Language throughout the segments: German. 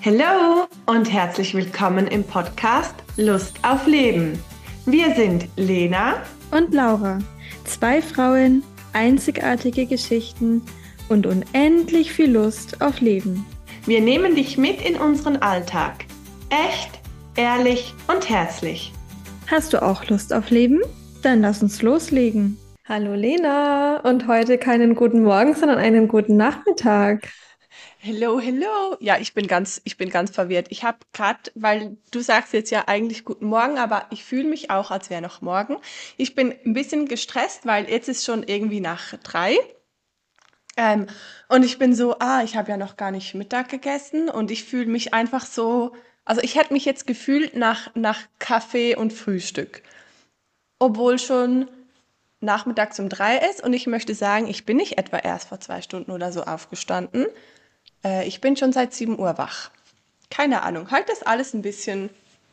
Hallo und herzlich willkommen im Podcast Lust auf Leben. Wir sind Lena und Laura, zwei Frauen, einzigartige Geschichten und unendlich viel Lust auf Leben. Wir nehmen dich mit in unseren Alltag. Echt, ehrlich und herzlich. Hast du auch Lust auf Leben? Dann lass uns loslegen. Hallo Lena und heute keinen guten Morgen, sondern einen guten Nachmittag. Hello, hello. Ja, ich bin ganz verwirrt. Ich habe gerade, weil du sagst jetzt ja eigentlich guten Morgen, aber ich fühle mich auch, als wäre noch morgen. Ich bin ein bisschen gestresst, weil jetzt ist schon irgendwie nach 3. Und ich bin so, ich habe ja noch gar nicht Mittag gegessen und ich fühle mich einfach so, also ich hätte mich jetzt gefühlt nach Kaffee und Frühstück, obwohl schon nachmittags um 3 ist und ich möchte sagen, ich bin nicht etwa erst vor 2 Stunden oder so aufgestanden. Ich bin schon seit 7 Uhr wach. Keine Ahnung, heute ist alles ein bisschen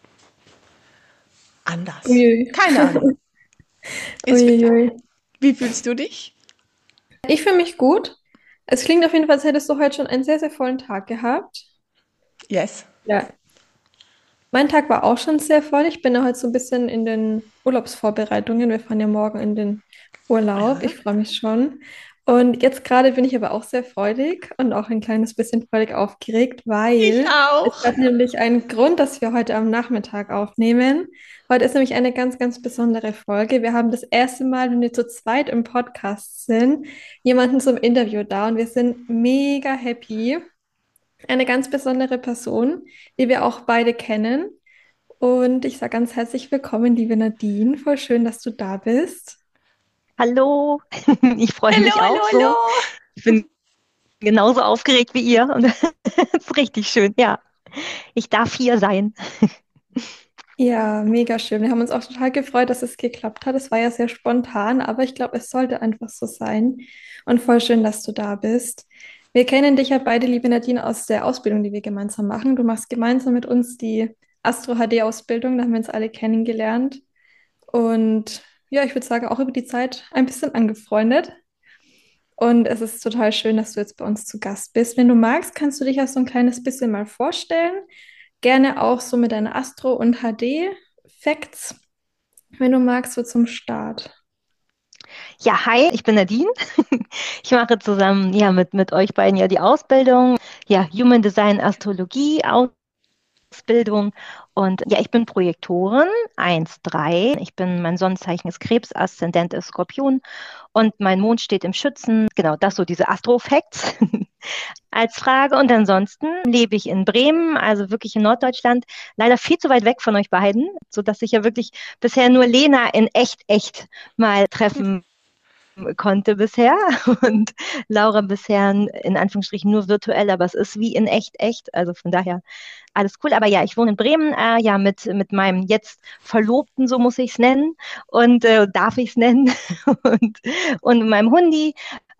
anders. Uiui. Keine Ahnung. Wie fühlst du dich? Ich fühle mich gut. Es klingt auf jeden Fall, als hättest du heute schon einen sehr, sehr vollen Tag gehabt. Yes. Ja. Mein Tag war auch schon sehr voll. Ich bin ja heute so ein bisschen in den Urlaubsvorbereitungen. Wir fahren ja morgen in den Urlaub. Aha. Ich freue mich schon. Und jetzt gerade bin ich aber auch sehr freudig und auch ein kleines bisschen freudig aufgeregt, weil Ich auch. es hat nämlich einen Grund, dass wir heute am Nachmittag aufnehmen. Heute ist nämlich eine ganz, ganz besondere Folge. Wir haben das erste Mal, wenn wir zu zweit im Podcast sind, jemanden zum Interview da und wir sind mega happy. Eine ganz besondere Person, die wir auch beide kennen. Und ich sage ganz herzlich willkommen, liebe Nadine. Voll schön, dass du da bist. Hallo, ich freue mich Hallo, auch hallo, hallo. so. Ich bin genauso aufgeregt wie ihr und es ist richtig schön. Ja, ich darf hier sein. Ja, mega schön. Wir haben uns auch total gefreut, dass es geklappt hat. Es war ja sehr spontan, aber ich glaube, es sollte einfach so sein. Und voll schön, dass du da bist. Wir kennen dich ja beide, liebe Nadine, aus der Ausbildung, die wir gemeinsam machen. Du machst gemeinsam mit uns die Astro-HD-Ausbildung. Da haben wir uns alle kennengelernt. Und ja, ich würde sagen, auch über die Zeit ein bisschen angefreundet. Und es ist total schön, dass du jetzt bei uns zu Gast bist. Wenn du magst, kannst du dich ja so ein kleines bisschen mal vorstellen. Gerne auch so mit deinen Astro- und HD-Facts, wenn du magst, so zum Start. Ja, hi, ich bin Nadine. Ich mache zusammen mit euch beiden ja die Ausbildung, Human Design Astrologie Ausbildung. Und ja, ich bin Projektorin 1,3. Mein Sonnenzeichen ist Krebs, Aszendent ist Skorpion und mein Mond steht im Schützen. Genau, das so diese Astro-Facts als Frage. Und ansonsten lebe ich in Bremen, also wirklich in Norddeutschland, leider viel zu weit weg von euch beiden, sodass ich ja wirklich bisher nur Lena in echt mal treffen konnte bisher und Laura bisher in Anführungsstrichen nur virtuell, aber es ist wie in echt, also von daher alles cool. Aber ja, ich wohne in Bremen, mit meinem jetzt Verlobten, so muss ich es nennen und darf ich es nennen und meinem Hundi,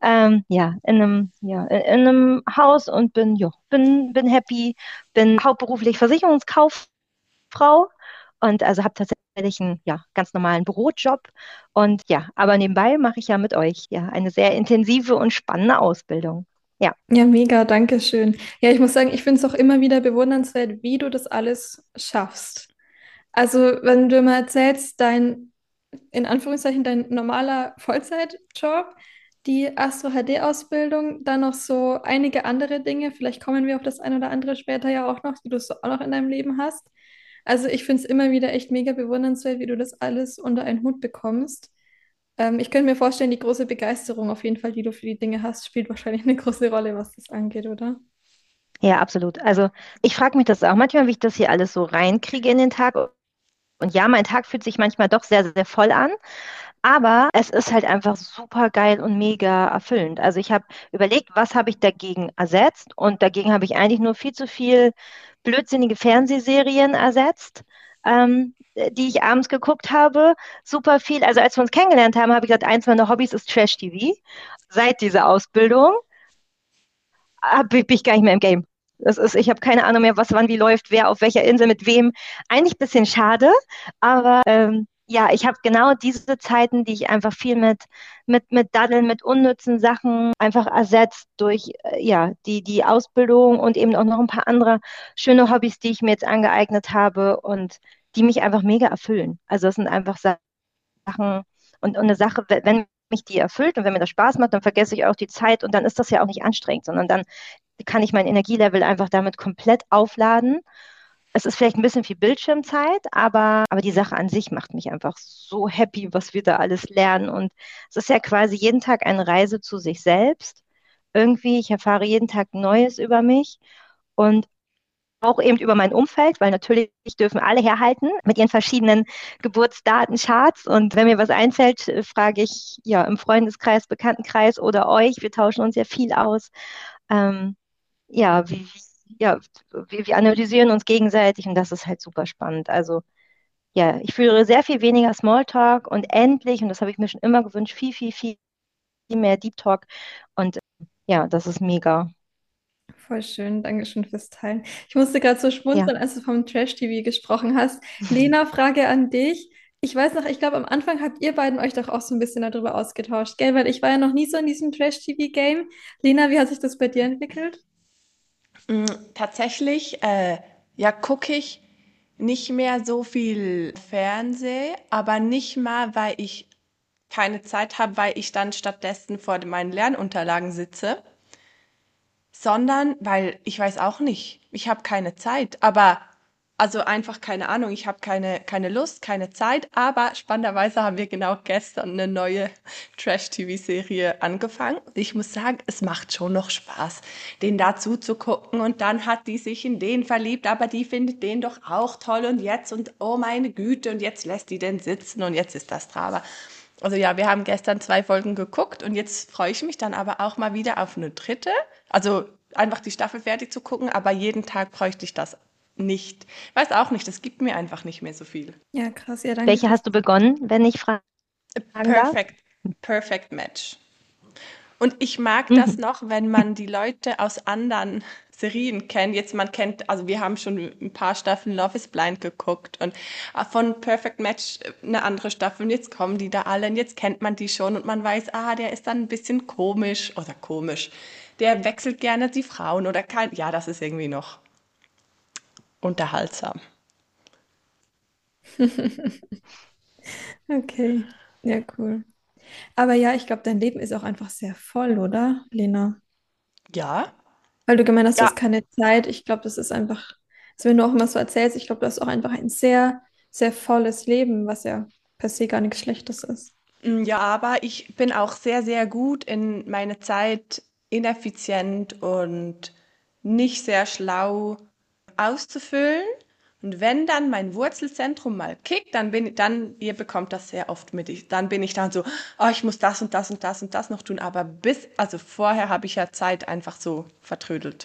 in einem Haus und bin happy, bin hauptberuflich Versicherungskauffrau und also habe tatsächlich einen ganz normalen Bürojob und aber nebenbei mache ich ja mit euch eine sehr intensive und spannende Ausbildung. Ja. Ja, mega, danke schön. Ja, ich muss sagen, ich finde es auch immer wieder bewundernswert, wie du das alles schaffst. Also, wenn du mal erzählst, in Anführungszeichen, dein normaler Vollzeitjob, die Astro-HD-Ausbildung, dann noch so einige andere Dinge, vielleicht kommen wir auf das eine oder andere später ja auch noch, die du so auch noch in deinem Leben hast. Also, ich finde es immer wieder echt mega bewundernswert, wie du das alles unter einen Hut bekommst. Ich könnte mir vorstellen, die große Begeisterung auf jeden Fall, die du für die Dinge hast, spielt wahrscheinlich eine große Rolle, was das angeht, oder? Ja, absolut. Also ich frage mich das auch manchmal, wie ich das hier alles so reinkriege in den Tag. Und ja, mein Tag fühlt sich manchmal doch sehr, sehr voll an. Aber es ist halt einfach super geil und mega erfüllend. Also ich habe überlegt, was habe ich dagegen ersetzt? Und dagegen habe ich eigentlich nur viel zu viel blödsinnige Fernsehserien ersetzt, die ich abends geguckt habe. Super viel. Also als wir uns kennengelernt haben, habe ich gesagt, eins meiner Hobbys ist Trash-TV. Seit dieser Ausbildung bin ich gar nicht mehr im Game. Ich habe keine Ahnung mehr, was wann wie läuft, wer auf welcher Insel mit wem. Eigentlich ein bisschen schade, aber ja, ich habe genau diese Zeiten, die ich einfach viel mit Daddeln, mit unnützen Sachen einfach ersetzt durch ja, die Ausbildung und eben auch noch ein paar andere schöne Hobbys, die ich mir jetzt angeeignet habe und die mich einfach mega erfüllen. Also das sind einfach Sachen und eine Sache, wenn mich die erfüllt und wenn mir das Spaß macht, dann vergesse ich auch die Zeit und dann ist das ja auch nicht anstrengend, sondern dann kann ich mein Energielevel einfach damit komplett aufladen. Es ist vielleicht ein bisschen viel Bildschirmzeit, aber die Sache an sich macht mich einfach so happy, was wir da alles lernen. Und es ist ja quasi jeden Tag eine Reise zu sich selbst. Irgendwie, ich erfahre jeden Tag Neues über mich und auch eben über mein Umfeld, weil natürlich dürfen alle herhalten mit ihren verschiedenen Geburtsdatencharts. Und wenn mir was einfällt, frage ich ja im Freundeskreis, Bekanntenkreis oder euch. Wir tauschen uns ja viel aus. Ähm, ja, ja, wir analysieren uns gegenseitig und das ist halt super spannend. Also ja, ich führe sehr viel weniger Smalltalk und endlich, und das habe ich mir schon immer gewünscht, viel mehr Deep Talk. Und ja, das ist mega. Voll schön, Dankeschön fürs Teilen. Ich musste gerade so Ja. schmunzeln, als du vom Trash-TV gesprochen hast. Lena, Frage an dich. Ich weiß noch, ich glaube, am Anfang habt ihr beiden euch doch auch so ein bisschen darüber ausgetauscht, gell? Weil ich war ja noch nie so in diesem Trash-TV-Game. Lena, wie hat sich das bei dir entwickelt? Tatsächlich, ja, gucke ich nicht mehr so viel Fernseh, aber nicht mal, weil ich keine Zeit habe, weil ich dann stattdessen vor meinen Lernunterlagen sitze, sondern weil ich weiß auch nicht, ich habe keine Zeit, aber also einfach keine Ahnung, ich habe keine Lust, keine Zeit, aber spannenderweise haben wir genau gestern eine neue Trash-TV-Serie angefangen. Ich muss sagen, es macht schon noch Spaß, den dazu zu gucken und dann hat die sich in den verliebt, aber die findet den doch auch toll und jetzt und oh meine Güte und jetzt lässt die den sitzen und jetzt ist das Drama. Also ja, wir haben gestern 2 Folgen geguckt und jetzt freue ich mich dann aber auch mal wieder auf eine dritte. Also einfach die Staffel fertig zu gucken, aber jeden Tag bräuchte ich das nicht. Weiß auch nicht, das gibt mir einfach nicht mehr so viel. Ja, krass, ja, danke Welche fürs. hast du begonnen, wenn ich fragen darf? Perfect, perfect match. Und ich mag das Mhm. noch, wenn man die Leute aus anderen Serien kennt. Jetzt man kennt, also wir haben schon ein paar Staffeln Love is Blind geguckt und von Perfect Match eine andere Staffel und jetzt kommen die da alle und jetzt kennt man die schon und man weiß, der ist dann ein bisschen komisch oder komisch. Der wechselt gerne die Frauen oder kein, ja, das ist irgendwie noch unterhaltsam. Okay, ja, cool. Aber ja, ich glaube, dein Leben ist auch einfach sehr voll, oder, Lena? Ja, Weil du gemeint hast, du ja, hast keine Zeit. Ich glaube, das ist einfach, also wenn du auch immer so erzählst, ich glaube, du hast auch einfach ein sehr, sehr volles Leben, was ja per se gar nichts Schlechtes ist. ja, aber ich bin auch sehr, sehr gut in meine Zeit ineffizient und nicht sehr schlau auszufüllen. Und wenn dann mein Wurzelzentrum mal kickt, ihr bekommt das sehr oft mit. Dann bin ich dann so, ich muss das und das und das und das noch tun. Aber also vorher habe ich ja Zeit einfach so vertrödelt.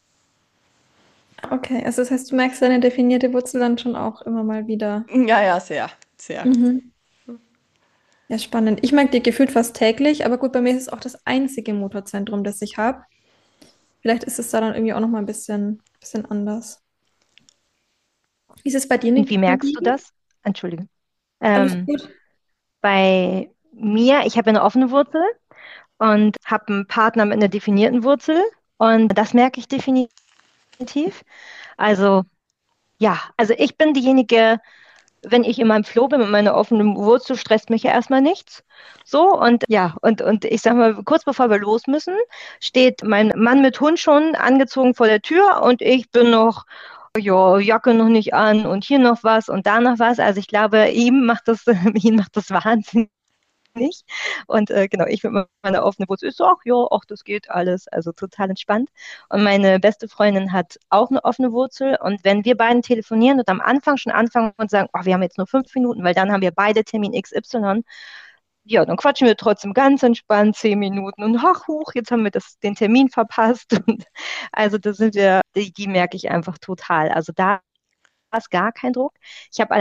Okay, also das heißt, du merkst deine definierte Wurzel dann schon auch immer mal wieder. Ja, ja, sehr, sehr. Mhm. Ja, spannend. Ich merke die gefühlt fast täglich, aber gut, bei mir ist es auch das einzige Motorzentrum, das ich habe. Vielleicht ist es da dann irgendwie auch noch mal ein bisschen anders. Wie ist es bei dir, Und wie merkst du Nadine? das? Entschuldigung. Alles Ähm, gut? bei mir, ich habe eine offene Wurzel und habe einen Partner mit einer definierten Wurzel und das merke ich definitiv. Also ja, also ich bin diejenige, wenn ich in meinem Flow bin mit meiner offenen Wurzel, stresst mich ja erstmal nichts. So, und ja, und ich sag mal, kurz bevor wir los müssen, steht mein Mann mit Hund schon angezogen vor der Tür und ich bin noch, ja, Jacke noch nicht an und hier noch was und da noch was. Also ich glaube, ihn macht das wahnsinnig. Und genau, ich mit meiner offenen Wurzel ist so, ach ja, ach, das geht alles. Also total entspannt. Und meine beste Freundin hat auch eine offene Wurzel. Und wenn wir beiden telefonieren und am Anfang schon anfangen und sagen, ach, wir haben jetzt nur 5 Minuten, weil dann haben wir beide Termin XY, ja, dann quatschen wir trotzdem ganz entspannt 10 Minuten und ach, huch, jetzt haben wir den Termin verpasst. Und also das die merke ich einfach total. Also da ist gar kein Druck. Ich habe allerdings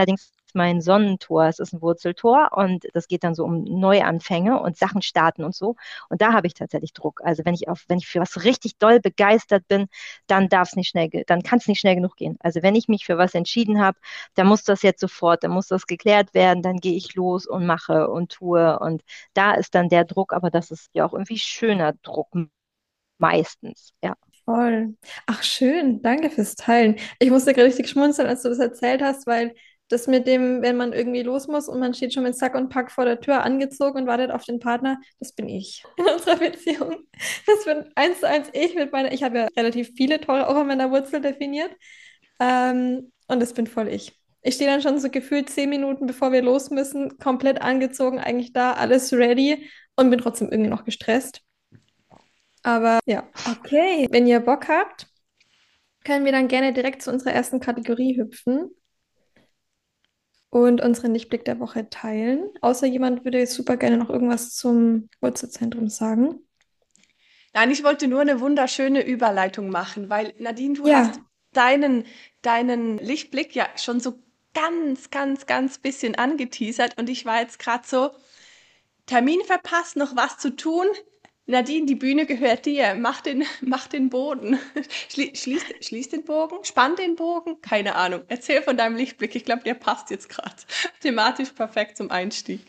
mein Sonnentor. Es ist ein Wurzeltor und das geht dann so um Neuanfänge und Sachen starten und so. Und da habe ich tatsächlich Druck. Also wenn ich für was richtig doll begeistert bin, dann kann es nicht schnell genug gehen. Also wenn ich mich für was entschieden habe, dann muss das jetzt sofort, dann muss das geklärt werden, dann gehe ich los und mache und tue. Und da ist dann der Druck, aber das ist ja auch irgendwie schöner Druck meistens, ja. Voll. Ach, schön. Danke fürs Teilen. Ich musste gerade richtig schmunzeln, als du das erzählt hast, weil das mit dem, wenn man irgendwie los muss und man steht schon mit Sack und Pack vor der Tür angezogen und wartet auf den Partner, das bin ich in unserer Beziehung. Das bin eins zu eins ich mit meiner, ich habe ja relativ viele Tore auch an meiner Wurzel definiert. Und das bin voll ich. Ich stehe dann schon so gefühlt 10 Minuten, bevor wir los müssen, komplett angezogen, eigentlich da, alles ready und bin trotzdem irgendwie noch gestresst. Aber ja, okay. Wenn ihr Bock habt, können wir dann gerne direkt zu unserer ersten Kategorie hüpfen und unseren Lichtblick der Woche teilen. Außer jemand würde jetzt super gerne noch irgendwas zum Wurzelzentrum sagen. Nein, ich wollte nur eine wunderschöne Überleitung machen, weil Nadine, du Ja, hast deinen Lichtblick ja schon so ganz, ganz, ganz bisschen angeteasert und ich war jetzt gerade so, Termin verpasst, noch was zu tun. Nadine, die Bühne gehört dir. Mach den Boden. Schließ den Bogen, spann den Bogen. Keine Ahnung. Erzähl von deinem Lichtblick. Ich glaube, der passt jetzt gerade thematisch perfekt zum Einstieg.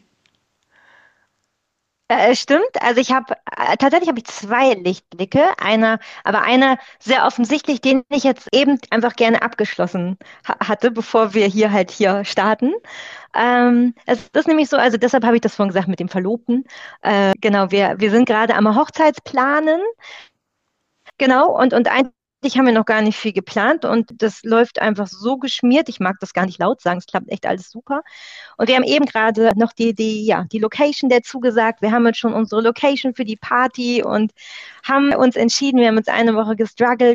Stimmt, also tatsächlich habe ich zwei Lichtblicke, aber einer sehr offensichtlich, den ich jetzt eben einfach gerne abgeschlossen hatte, bevor wir hier starten. Es ist nämlich so, also deshalb habe ich das vorhin gesagt mit dem Verlobten. Genau, wir sind gerade am Hochzeitsplanen. Genau, und eigentlich haben wir noch gar nicht viel geplant und das läuft einfach so geschmiert. Ich mag das gar nicht laut sagen, es klappt echt alles super. Und wir haben eben gerade noch die Location dazu gesagt. Wir haben jetzt schon unsere Location für die Party und haben uns entschieden, wir haben uns eine Woche gestruggelt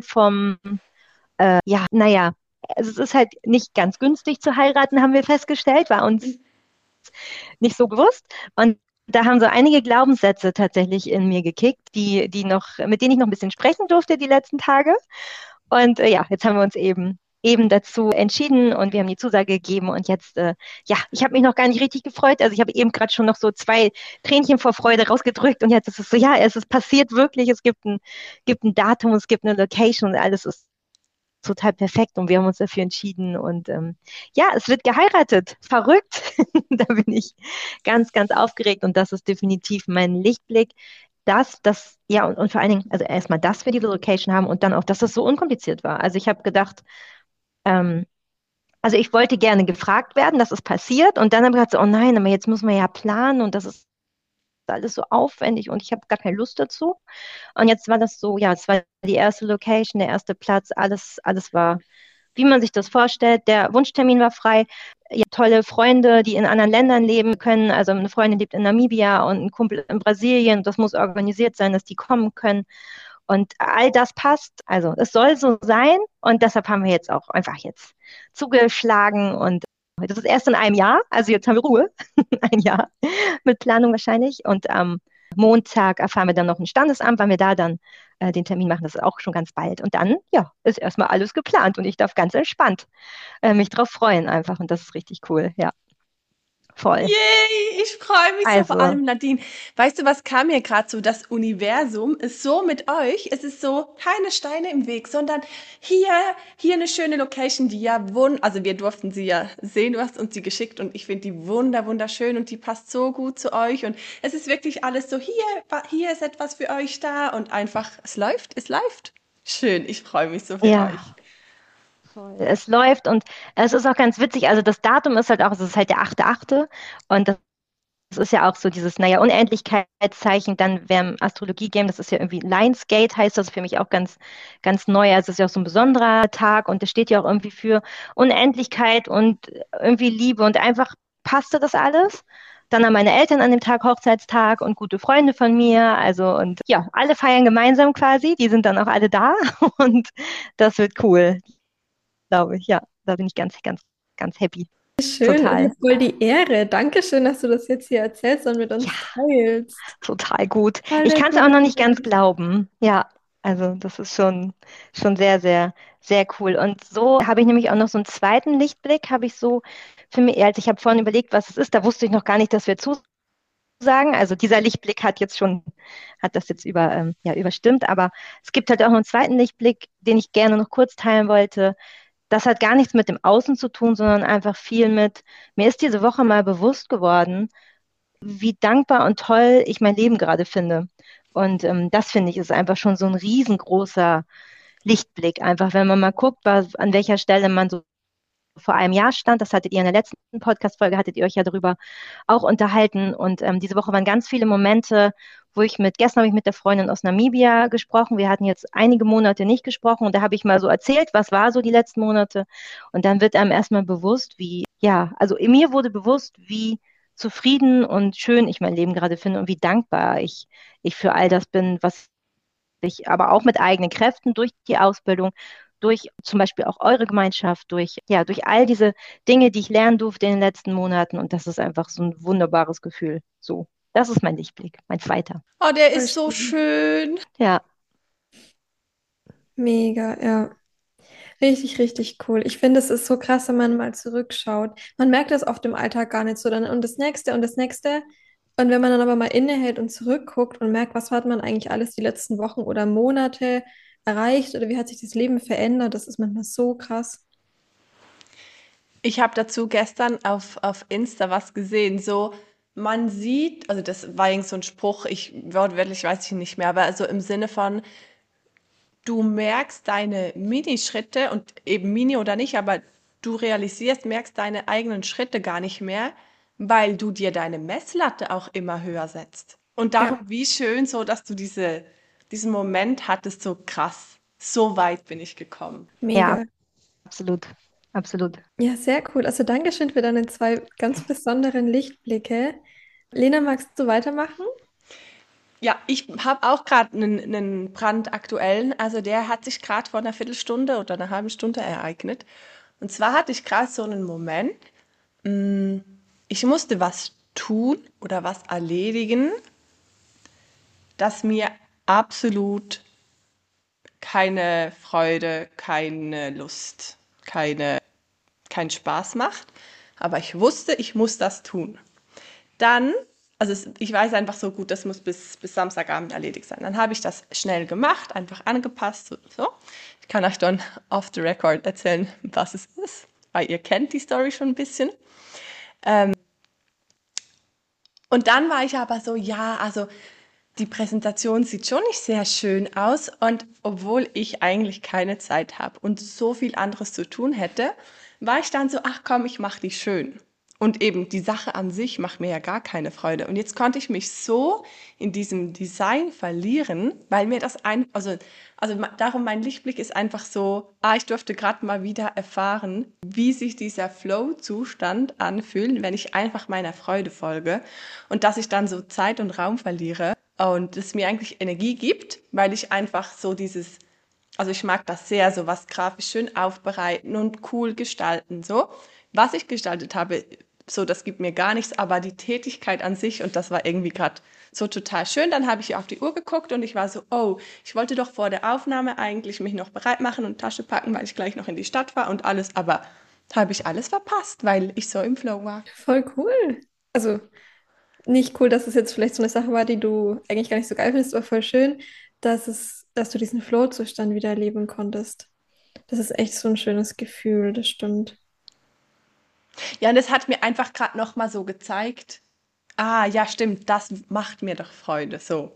also es ist halt nicht ganz günstig zu heiraten, haben wir festgestellt, war uns nicht so bewusst. Und da haben so einige Glaubenssätze tatsächlich in mir gekickt, mit denen ich noch ein bisschen sprechen durfte die letzten Tage. Und jetzt haben wir uns eben dazu entschieden und wir haben die Zusage gegeben und jetzt, ich habe mich noch gar nicht richtig gefreut. Also ich habe eben gerade schon noch so 2 Tränchen vor Freude rausgedrückt und jetzt ist es so, ja, es ist passiert wirklich, gibt ein Datum, es gibt eine Location und alles ist total perfekt und wir haben uns dafür entschieden und es wird geheiratet. Verrückt. Da bin ich ganz, ganz aufgeregt und das ist definitiv mein Lichtblick. Und vor allen Dingen, also erstmal, dass wir diese Location haben und dann auch, dass das so unkompliziert war. Also ich habe gedacht, ähm, also ich wollte gerne gefragt werden, das ist passiert und dann habe ich gedacht, so, oh nein, aber jetzt muss man ja planen und das ist alles so aufwendig und ich habe gar keine Lust dazu. Und jetzt war das so, ja, es war die erste Location, der erste Platz, alles war, wie man sich das vorstellt. Der Wunschtermin war frei. Ja, tolle Freunde, die in anderen Ländern leben können. Also eine Freundin lebt in Namibia und ein Kumpel in Brasilien. Das muss organisiert sein, dass die kommen können. Und all das passt. Also es soll so sein. Und deshalb haben wir jetzt auch einfach jetzt zugeschlagen. Und das ist erst in einem Jahr. Also jetzt haben wir Ruhe. Ein Jahr mit Planung wahrscheinlich. Und am Montag erfahren wir dann noch ein Standesamt, wann wir da dann den Termin machen. Das ist auch schon ganz bald. Und dann, ja, ist erstmal alles geplant und ich darf ganz entspannt mich drauf freuen einfach. Und das ist richtig cool. Ja, voll. Yay, ich freue mich so, vor Also, allem Nadine. Weißt du, was kam mir gerade so? Das Universum ist so mit euch. Es ist so keine Steine im Weg, sondern hier, hier eine schöne Location, die ja also wir durften sie ja sehen. Du hast uns sie geschickt und ich finde die wunderschön und die passt so gut zu euch und es ist wirklich alles so hier ist etwas für euch da und einfach, es läuft. Schön, ich freue mich so für ja, euch. voll. Es läuft und es ist auch ganz witzig. Also das Datum ist halt auch, es ist halt der 8.8. Und das ist ja auch so dieses, Unendlichkeitszeichen, dann wer im Astrologie-Game, das ist ja irgendwie Lionsgate, heißt das für mich auch ganz, ganz neu. Also es ist ja auch so ein besonderer Tag und das steht ja auch irgendwie für Unendlichkeit und irgendwie Liebe und einfach passte das alles. Dann haben meine Eltern an dem Tag Hochzeitstag und gute Freunde von mir. Also und ja, alle feiern gemeinsam quasi. Die sind dann auch alle da und das wird cool, glaube ich. Ja, da bin ich ganz, ganz, ganz happy. schön. Das Total. ist voll die Ehre. Dankeschön, dass du das jetzt hier erzählst und mit uns Ja. teilst. Total gut. Voll Ich der kann es auch coole noch nicht ganz Moment. glauben. Ja, Also das ist schon sehr, sehr, sehr cool. Und so habe ich nämlich auch noch so einen zweiten Lichtblick, habe ich so für mich, als ich habe vorhin überlegt, was es ist, da wusste ich noch gar nicht, dass wir zusagen. Also dieser Lichtblick hat das jetzt ja, überstimmt, aber es gibt halt auch noch einen zweiten Lichtblick, den ich gerne noch kurz teilen wollte. Das hat gar nichts mit dem Außen zu tun, sondern einfach viel mir ist diese Woche mal bewusst geworden, wie dankbar und toll ich mein Leben gerade finde. Und das finde ich ist einfach schon so ein riesengroßer Lichtblick. Einfach, wenn man mal guckt, an welcher Stelle man so vor einem Jahr stand, das hattet ihr in der letzten Podcast-Folge, hattet ihr euch ja darüber auch unterhalten. Und diese Woche waren ganz viele Momente, gestern habe ich mit der Freundin aus Namibia gesprochen. Wir hatten jetzt einige Monate nicht gesprochen und da habe ich mal so erzählt, was war so die letzten Monate. Und dann wird einem erstmal bewusst, also in mir wurde bewusst, wie zufrieden und schön ich mein Leben gerade finde und wie dankbar ich für all das bin, was ich aber auch mit eigenen Kräften durch die Ausbildung, durch zum Beispiel auch eure Gemeinschaft, durch all diese Dinge, die ich lernen durfte in den letzten Monaten. Und das ist einfach so ein wunderbares Gefühl. So, das ist mein Lichtblick, mein zweiter. Oh, der Voll ist so schön. schön. Ja, Mega, ja. Richtig, richtig cool. Ich finde, es ist so krass, wenn man mal zurückschaut. Man merkt das oft im Alltag gar nicht so. Dann und das nächste und das nächste. Und wenn man dann aber mal innehält und zurückguckt und merkt, was hat man eigentlich alles die letzten Wochen oder Monate erreicht oder wie hat sich das Leben verändert, das ist manchmal so krass. Ich habe dazu gestern auf Insta was gesehen, so man sieht, also das war irgend so ein Spruch, wortwörtlich weiß ich ihn nicht mehr, aber also im Sinne von, du merkst deine Minischritte und eben Mini oder nicht, aber merkst deine eigenen Schritte gar nicht mehr, weil du dir deine Messlatte auch immer höher setzt. Und darum, Ja, wie schön so, dass du diesen Moment hattest, so krass, so weit bin ich gekommen. ja, mega. absolut, absolut. Ja, sehr cool. Also Dankeschön für deine zwei ganz besonderen Lichtblicke. Lena, magst du weitermachen? Ja, ich habe auch gerade einen brandaktuellen, also der hat sich gerade vor einer Viertelstunde oder einer halben Stunde ereignet. Und zwar hatte ich gerade so einen Moment, mh, ich musste was tun oder was erledigen, das mir absolut keine Freude, keine Lust, keinen Spaß macht. Aber ich wusste, ich muss das tun. Dann, ich weiß einfach so gut, das muss bis Samstagabend erledigt sein. Dann habe ich das schnell gemacht, einfach angepasst und so. Ich kann euch dann off the record erzählen, was es ist, weil ihr kennt die Story schon ein bisschen. Und dann war ich aber so, ja, also die Präsentation sieht schon nicht sehr schön aus und obwohl ich eigentlich keine Zeit habe und so viel anderes zu tun hätte, war ich dann so, ach komm, ich mache die schön. Und eben die Sache an sich macht mir ja gar keine Freude. Und jetzt konnte ich mich so in diesem Design verlieren, weil mir darum mein Lichtblick ist einfach so, ich durfte gerade mal wieder erfahren, wie sich dieser Flow-Zustand anfühlt, wenn ich einfach meiner Freude folge und dass ich dann so Zeit und Raum verliere und es mir eigentlich Energie gibt, weil ich einfach so also ich mag das sehr, so was grafisch schön aufbereiten und cool gestalten, so. Was ich gestaltet habe, so, das gibt mir gar nichts, aber die Tätigkeit an sich, und das war irgendwie gerade so total schön. Dann habe ich auf die Uhr geguckt und ich war so, oh, ich wollte doch vor der Aufnahme eigentlich mich noch bereit machen und Tasche packen, weil ich gleich noch in die Stadt war und alles, aber habe ich alles verpasst, weil ich so im Flow war. Voll cool. Also nicht cool, dass es jetzt vielleicht so eine Sache war, die du eigentlich gar nicht so geil findest, aber voll schön, dass du diesen Flow-Zustand wieder erleben konntest. Das ist echt so ein schönes Gefühl, das stimmt. Ja, und das hat mir einfach gerade noch mal so gezeigt, ja, stimmt, das macht mir doch Freude, so.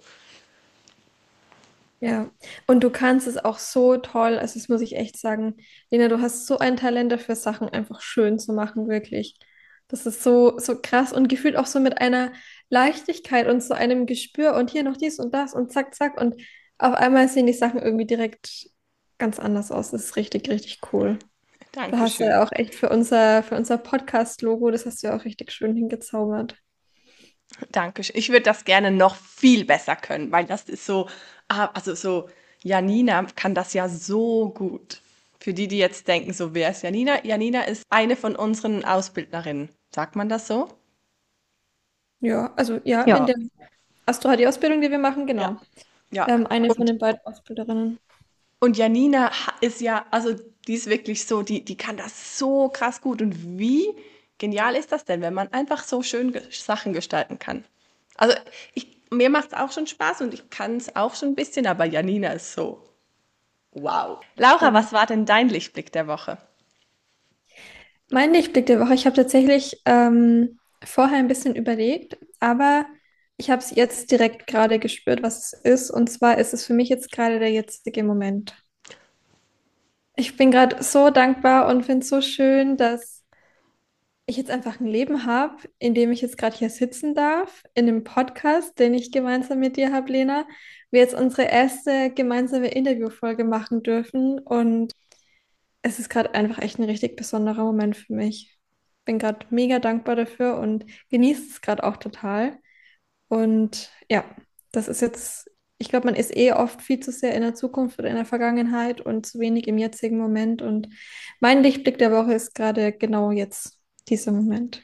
Ja, und du kannst es auch so toll, also das muss ich echt sagen, Lena, du hast so ein Talent dafür, Sachen einfach schön zu machen, wirklich. Das ist so, so krass und gefühlt auch so mit einer Leichtigkeit und so einem Gespür und hier noch dies und das und zack, zack und auf einmal sehen die Sachen irgendwie direkt ganz anders aus. Das ist richtig, richtig cool. Da hast du Dankeschön. ja auch echt für unser Podcast-Logo, das hast du ja auch richtig schön hingezaubert. Dankeschön. Ich würde das gerne noch viel besser können, weil das ist so, also so, Janina kann das ja so gut. Für die, die jetzt denken, so, wer ist Janina? Janina ist eine von unseren Ausbildnerinnen. Sagt man das so? Ja, also ja, in Ja, der Astro-HD-Ausbildung, die wir machen, Ja. genau. Ja. Eine von Und, den beiden Ausbilderinnen. und Janina ist ja, also die ist wirklich so, die kann das so krass gut. Und wie genial ist das denn, wenn man einfach so schön Sachen gestalten kann? Also mir macht es auch schon Spaß und ich kann es auch schon ein bisschen, aber Janina ist so, wow. Laura, was war denn dein Lichtblick der Woche? Mein Lichtblick der Woche, ich habe tatsächlich vorher ein bisschen überlegt, aber ich habe es jetzt direkt gerade gespürt, was es ist. Und zwar ist es für mich jetzt gerade der jetzige Moment. Ich bin gerade so dankbar und finde es so schön, dass ich jetzt einfach ein Leben habe, in dem ich jetzt gerade hier sitzen darf, in dem Podcast, den ich gemeinsam mit dir habe, Lena. Wir jetzt unsere erste gemeinsame Interviewfolge machen dürfen. Und es ist gerade einfach echt ein richtig besonderer Moment für mich. Bin gerade mega dankbar dafür und genieße es gerade auch total. Und ja, das ist jetzt, ich glaube, man ist eh oft viel zu sehr in der Zukunft oder in der Vergangenheit und zu wenig im jetzigen Moment. Und mein Lichtblick der Woche ist gerade genau jetzt dieser Moment.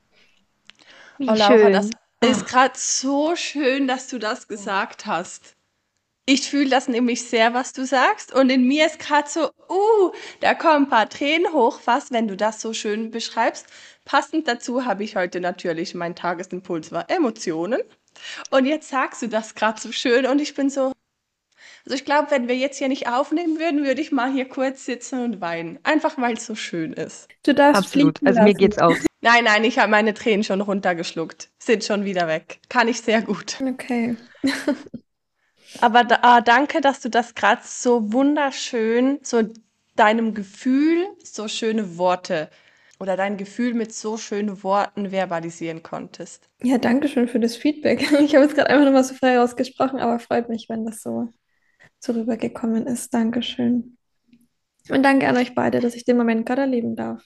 Oh, Wie Laura, das schön. ist gerade so schön, dass du das gesagt hast. Ich fühle das nämlich sehr, was du sagst. Und in mir ist gerade so, da kommen ein paar Tränen hoch, fast, wenn du das so schön beschreibst. Passend dazu habe ich heute natürlich, mein Tagesimpuls war Emotionen. Und jetzt sagst du das gerade so schön und ich bin so, also ich glaube, wenn wir jetzt hier nicht aufnehmen würden, würde ich mal hier kurz sitzen und weinen. Einfach weil es so schön ist. Du darfst Absolut. fließen Also mir lassen. geht's auch so. Nein, nein, ich habe meine Tränen schon runtergeschluckt. Sind schon wieder weg. Kann ich sehr gut. Okay. Aber danke, dass du das gerade so wunderschön, so deinem Gefühl so schöne Worte oder dein Gefühl mit so schönen Worten verbalisieren konntest. Ja, danke schön für das Feedback. Ich habe jetzt gerade einfach nochmal so frei rausgesprochen, aber freut mich, wenn das so rübergekommen ist. Dankeschön. Und danke an euch beide, dass ich den Moment gerade erleben darf.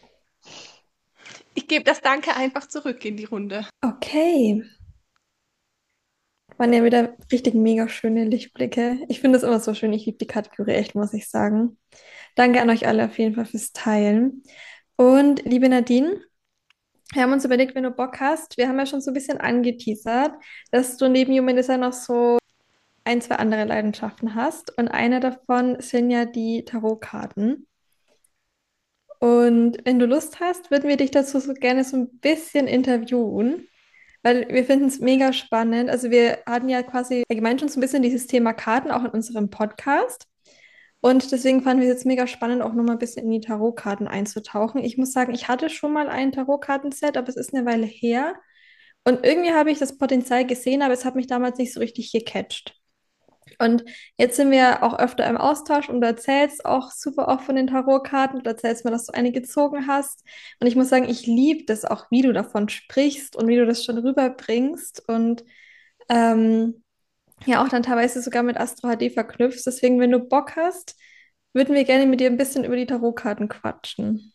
Ich gebe das Danke einfach zurück in die Runde. Okay. Waren ja wieder richtig mega schöne Lichtblicke. Ich finde es immer so schön. Ich liebe die Kategorie echt, muss ich sagen. Danke an euch alle auf jeden Fall fürs Teilen. Und liebe Nadine, wir haben uns überlegt, wenn du Bock hast, wir haben ja schon so ein bisschen angeteasert, dass du neben Human Design noch so ein, zwei andere Leidenschaften hast. Und eine davon sind ja die Tarotkarten. Und wenn du Lust hast, würden wir dich dazu so gerne so ein bisschen interviewen, weil wir finden es mega spannend. Also wir hatten ja quasi allgemein schon so ein bisschen dieses Thema Karten auch in unserem Podcast. Und deswegen fanden wir es jetzt mega spannend, auch nochmal ein bisschen in die Tarotkarten einzutauchen. Ich muss sagen, ich hatte schon mal ein Tarotkartenset, aber es ist eine Weile her. Und irgendwie habe ich das Potenzial gesehen, aber es hat mich damals nicht so richtig gecatcht. Und jetzt sind wir auch öfter im Austausch und du erzählst auch super oft von den Tarotkarten. Du erzählst mir, dass du eine gezogen hast. Und ich muss sagen, ich liebe das auch, wie du davon sprichst und wie du das schon rüberbringst. Und ähm, ja, auch dann teilweise sogar mit Astro HD verknüpfst. Deswegen, wenn du Bock hast, würden wir gerne mit dir ein bisschen über die Tarotkarten quatschen.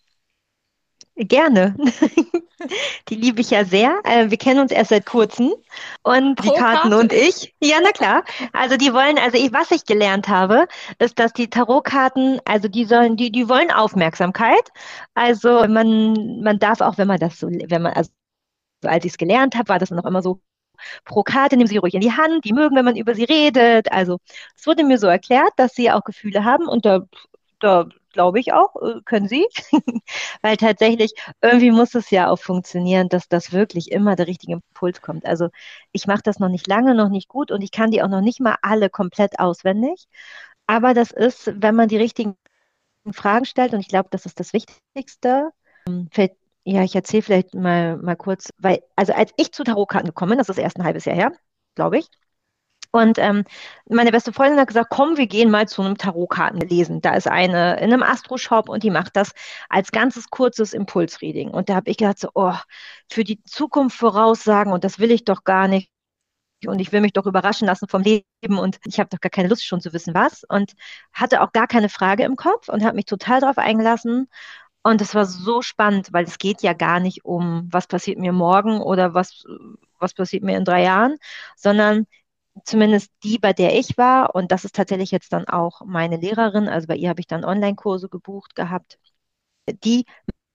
Gerne. Die liebe ich ja sehr. Wir kennen uns erst seit kurzem und die Karten Tarotkarten? und ich. Ja, na klar. Also die wollen, was ich gelernt habe, ist, dass die Tarotkarten, also die wollen Aufmerksamkeit. Also man darf auch, wenn man das so, wenn man, also als ich es gelernt habe, war das noch immer so, pro Karte nehmen Sie ruhig in die Hand, die mögen, wenn man über sie redet. Also es wurde mir so erklärt, dass sie auch Gefühle haben und da glaube ich auch, können sie. Weil tatsächlich, irgendwie muss es ja auch funktionieren, dass das wirklich immer der richtige Impuls kommt. Also ich mache das noch nicht lange, noch nicht gut und ich kann die auch noch nicht mal alle komplett auswendig. Aber das ist, wenn man die richtigen Fragen stellt, und ich glaube, das ist das Wichtigste, fällt, ja, ich erzähle vielleicht mal kurz, weil, also als ich zu Tarotkarten gekommen bin, das ist erst ein halbes Jahr her, glaube ich, und meine beste Freundin hat gesagt, komm, wir gehen mal zu einem Tarotkartenlesen. Da ist eine in einem Astro-Shop und die macht das als ganzes kurzes Impulsreading. Und da habe ich gedacht, so, oh, für die Zukunft voraussagen und das will ich doch gar nicht. Und ich will mich doch überraschen lassen vom Leben und ich habe doch gar keine Lust schon zu wissen, was. Und hatte auch gar keine Frage im Kopf und habe mich total darauf eingelassen. Und es war so spannend, weil es geht ja gar nicht um, was passiert mir morgen oder was passiert mir in 3 Jahren, sondern zumindest die, bei der ich war, und das ist tatsächlich jetzt dann auch meine Lehrerin, also bei ihr habe ich dann Online-Kurse gebucht gehabt, die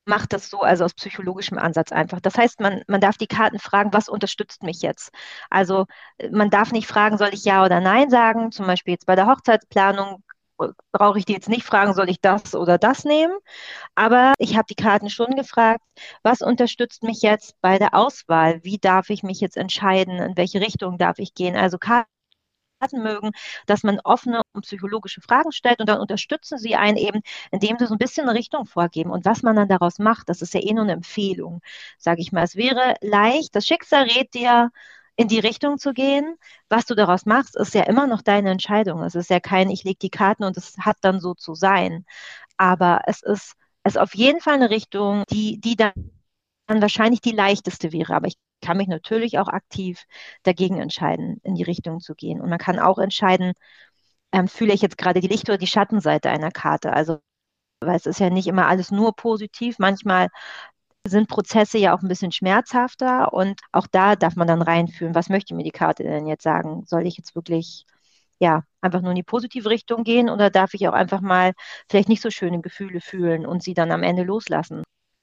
macht das so, also aus psychologischem Ansatz einfach. Das heißt, man darf die Karten fragen, was unterstützt mich jetzt? Also man darf nicht fragen, soll ich Ja oder Nein sagen? Zum Beispiel jetzt bei der Hochzeitsplanung brauche ich die jetzt nicht fragen, soll ich das oder das nehmen? Aber ich habe die Karten schon gefragt, was unterstützt mich jetzt bei der Auswahl? Wie darf ich mich jetzt entscheiden? In welche Richtung darf ich gehen? Also Karten mögen, dass man offene und psychologische Fragen stellt und dann unterstützen sie einen eben, indem sie so ein bisschen eine Richtung vorgeben. Und was man dann daraus macht, das ist ja eh nur eine Empfehlung, sage ich mal. Es wäre leicht, das Schicksal rät dir, in die Richtung zu gehen. Was du daraus machst, ist ja immer noch deine Entscheidung. Es ist ja kein, ich lege die Karten und es hat dann so zu sein. Aber es ist auf jeden Fall eine Richtung, die dann wahrscheinlich die leichteste wäre. Aber ich kann mich natürlich auch aktiv dagegen entscheiden, in die Richtung zu gehen. Und man kann auch entscheiden, fühle ich jetzt gerade die Licht- oder die Schattenseite einer Karte. Also, weil es ist ja nicht immer alles nur positiv. Manchmal sind Prozesse ja auch ein bisschen schmerzhafter und auch da darf man dann reinfühlen, was möchte mir die Karte denn jetzt sagen? Soll ich jetzt wirklich, ja, einfach nur in die positive Richtung gehen oder darf ich auch einfach mal vielleicht nicht so schöne Gefühle fühlen und sie dann am Ende loslassen?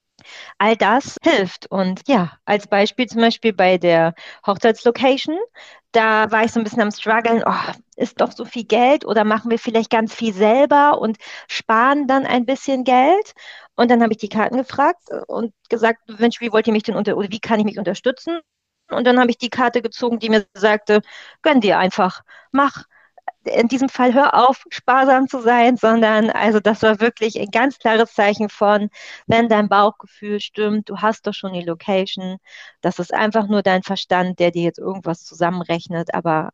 All das hilft. Und ja, als Beispiel zum Beispiel bei der Hochzeitslocation, da war ich so ein bisschen am Struggeln, oh, ist doch so viel Geld oder machen wir vielleicht ganz viel selber und sparen dann ein bisschen Geld? Und dann habe ich die Karten gefragt und gesagt, Mensch, wie wollt ihr mich denn oder wie kann ich mich unterstützen? Und dann habe ich die Karte gezogen, die mir sagte, gönn dir einfach, mach in diesem Fall hör auf, sparsam zu sein, sondern also das war wirklich ein ganz klares Zeichen von, wenn dein Bauchgefühl stimmt, du hast doch schon die Location, das ist einfach nur dein Verstand, der dir jetzt irgendwas zusammenrechnet, aber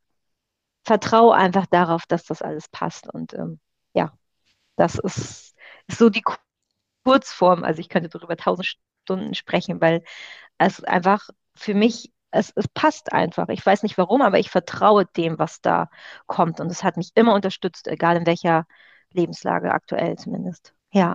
vertrau einfach darauf, dass das alles passt und ja, das ist so die Kurzform, also ich könnte darüber 1000 Stunden sprechen, weil es einfach für mich, es passt einfach. Ich weiß nicht warum, aber ich vertraue dem, was da kommt. Und es hat mich immer unterstützt, egal in welcher Lebenslage, aktuell zumindest. Ja.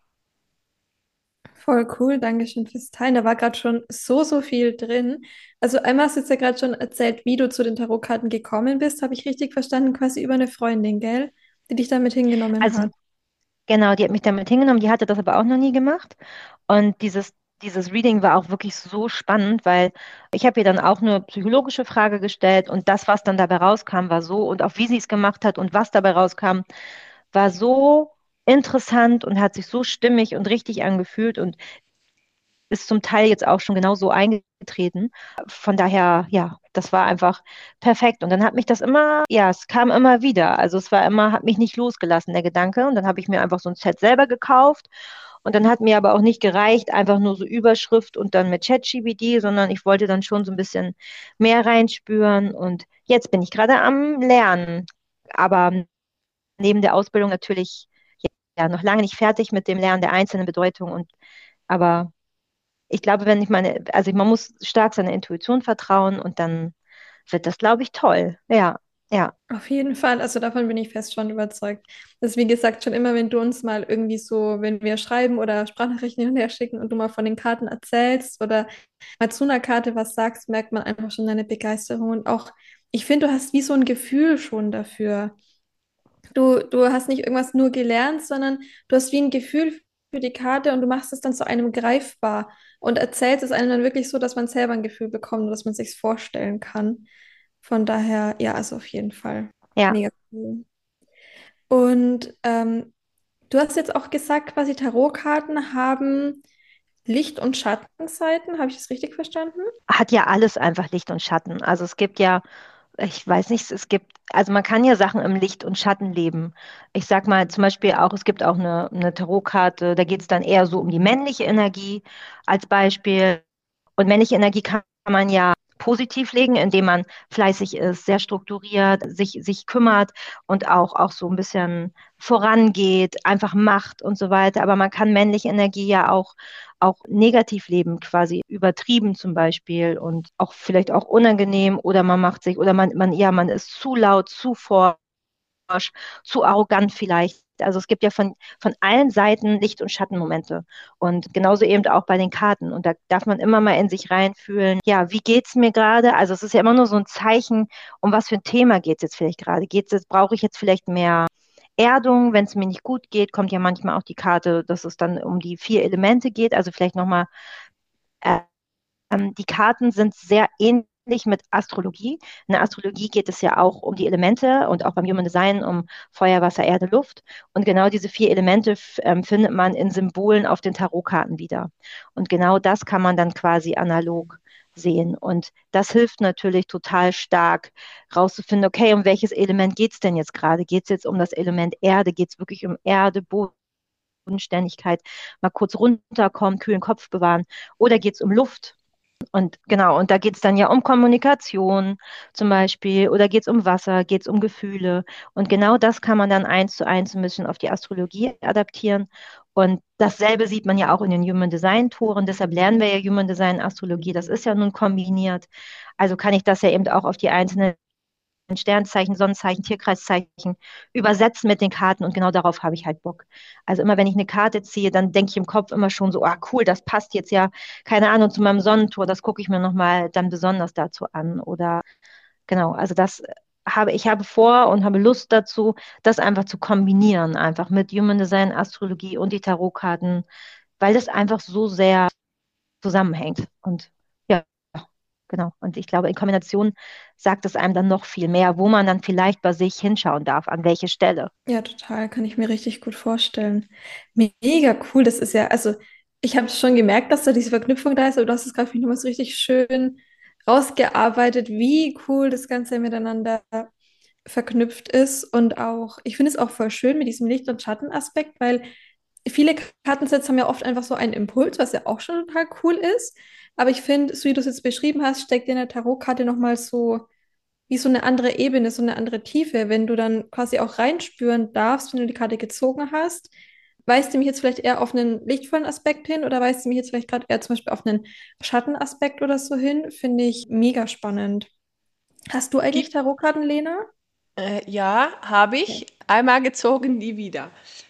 Voll cool, danke schön fürs Teilen. Da war gerade schon so, so viel drin. Also einmal hast du jetzt ja gerade schon erzählt, wie du zu den Tarotkarten gekommen bist. Habe ich richtig verstanden? Quasi über eine Freundin, gell? Die dich damit hingenommen Also hat. genau, die hat mich damit hingenommen, die hatte das aber auch noch nie gemacht. Und dieses Reading war auch wirklich so spannend, weil ich habe ihr dann auch eine psychologische Frage gestellt und das, was dann dabei rauskam, war so, und auch wie sie es gemacht hat und was dabei rauskam, war so interessant und hat sich so stimmig und richtig angefühlt und ist zum Teil jetzt auch schon genau so eingetreten. Von daher, ja, das war einfach perfekt. Und dann hat mich das immer, ja, es kam immer wieder. Also es war immer, hat mich nicht losgelassen, der Gedanke. Und dann habe ich mir einfach so ein Set selber gekauft. Und dann hat mir aber auch nicht gereicht, einfach nur so Überschrift und dann mit ChatGPT, sondern ich wollte dann schon so ein bisschen mehr reinspüren. Und jetzt bin ich gerade am Lernen. Aber neben der Ausbildung natürlich ja noch lange nicht fertig mit dem Lernen der einzelnen Bedeutungen. Aber ich glaube, wenn ich also man muss stark seiner Intuition vertrauen und dann wird das, glaube ich, toll. Ja, ja. Auf jeden Fall, also davon bin ich fest schon überzeugt. Das ist, wie gesagt, schon immer, wenn du uns mal irgendwie so, wenn wir schreiben oder Sprachnachrichten hin und her schicken und du mal von den Karten erzählst oder mal zu einer Karte was sagst, merkt man einfach schon deine Begeisterung. Und auch, ich finde, du hast wie so ein Gefühl schon dafür. Du hast nicht irgendwas nur gelernt, sondern du hast wie ein Gefühl für die Karte und du machst es dann zu einem greifbar und erzählst es einem dann wirklich so, dass man selber ein Gefühl bekommt und dass man sich vorstellen kann. Von daher, ja, also auf jeden Fall Ja, mega cool. Und du hast jetzt auch gesagt, quasi Tarotkarten haben Licht- und Schattenseiten. Habe ich das richtig verstanden? hat ja alles einfach Licht und Schatten. Also es gibt ja, ich weiß nicht, also man kann ja Sachen im Licht und Schatten leben. Ich sag mal zum Beispiel auch, es gibt auch eine Tarotkarte, da geht es dann eher so um die männliche Energie als Beispiel. Und männliche Energie kann man ja positiv legen, indem man fleißig ist, sehr strukturiert, sich kümmert und auch so ein bisschen vorangeht, einfach macht und so weiter. Aber man kann männliche Energie ja auch negativ leben, quasi übertrieben zum Beispiel und auch vielleicht auch unangenehm oder man macht sich oder man ist zu laut, zu forsch, zu arrogant vielleicht. Also es gibt ja von allen Seiten Licht- und Schattenmomente. Und genauso eben auch bei den Karten. Und da darf man immer mal in sich reinfühlen, ja, wie geht's mir gerade? Also es ist ja immer nur so ein Zeichen, um was für ein Thema geht es jetzt vielleicht gerade? Brauche ich jetzt vielleicht mehr Erdung, wenn es mir nicht gut geht, kommt ja manchmal auch die Karte, dass es dann um die 4 Elemente geht. Also vielleicht nochmal, äh, die Karten sind sehr ähnlich mit Astrologie. In der Astrologie geht es ja auch um die Elemente und auch beim Human Design um Feuer, Wasser, Erde, Luft. Und genau diese 4 Elemente findet man in Symbolen auf den Tarotkarten wieder. Und genau das kann man dann quasi analog sehen. Und das hilft natürlich total stark, rauszufinden, okay, um welches Element geht es denn jetzt gerade? Geht es jetzt um das Element Erde? Geht es wirklich um Erde, Bodenständigkeit, mal kurz runterkommen, kühlen Kopf bewahren? Oder geht es um Luft? Und genau, und da geht es dann ja um Kommunikation zum Beispiel, oder geht es um Wasser, geht es um Gefühle. Und genau das kann man dann 1:1 ein bisschen auf die Astrologie adaptieren. Und dasselbe sieht man ja auch in den Human Design Toren. Deshalb lernen wir ja Human Design Astrologie. Das ist ja nun kombiniert. Also kann ich das ja eben auch auf die einzelnen Sternzeichen, Sonnenzeichen, Tierkreiszeichen übersetzen mit den Karten und genau darauf habe ich halt Bock. Also immer wenn ich eine Karte ziehe, dann denke ich im Kopf immer schon so, ah cool, das passt jetzt ja, keine Ahnung, zu meinem Sonnentor, das gucke ich mir nochmal dann besonders dazu an. Oder genau, also ich habe vor und habe Lust dazu, das einfach zu kombinieren, einfach mit Human Design, Astrologie und die Tarotkarten, weil das einfach so sehr zusammenhängt. Und ja, genau. Und ich glaube, in Kombination sagt es einem dann noch viel mehr, wo man dann vielleicht bei sich hinschauen darf, an welche Stelle. Ja, total, kann ich mir richtig gut vorstellen. Mega cool, das ist ja, also ich habe schon gemerkt, dass da diese Verknüpfung da ist, aber du hast es gerade nochmal so richtig schön rausgearbeitet, wie cool das Ganze miteinander verknüpft ist. Und auch, ich finde es auch voll schön mit diesem Licht- und Schattenaspekt, weil viele Kartensets haben ja oft einfach so einen Impuls, was ja auch schon total cool ist. Aber ich finde, so wie du es jetzt beschrieben hast, steckt in der Tarotkarte nochmal so wie so eine andere Ebene, so eine andere Tiefe, wenn du dann quasi auch reinspüren darfst, wenn du die Karte gezogen hast. Weist du mich jetzt vielleicht eher auf einen lichtvollen Aspekt hin oder weist du mich jetzt vielleicht gerade eher zum Beispiel auf einen Schattenaspekt oder so hin? Finde ich mega spannend. Hast du eigentlich Gibt, Tarotkarten, Lena? ja, habe Ja. ich einmal gezogen, nie wieder,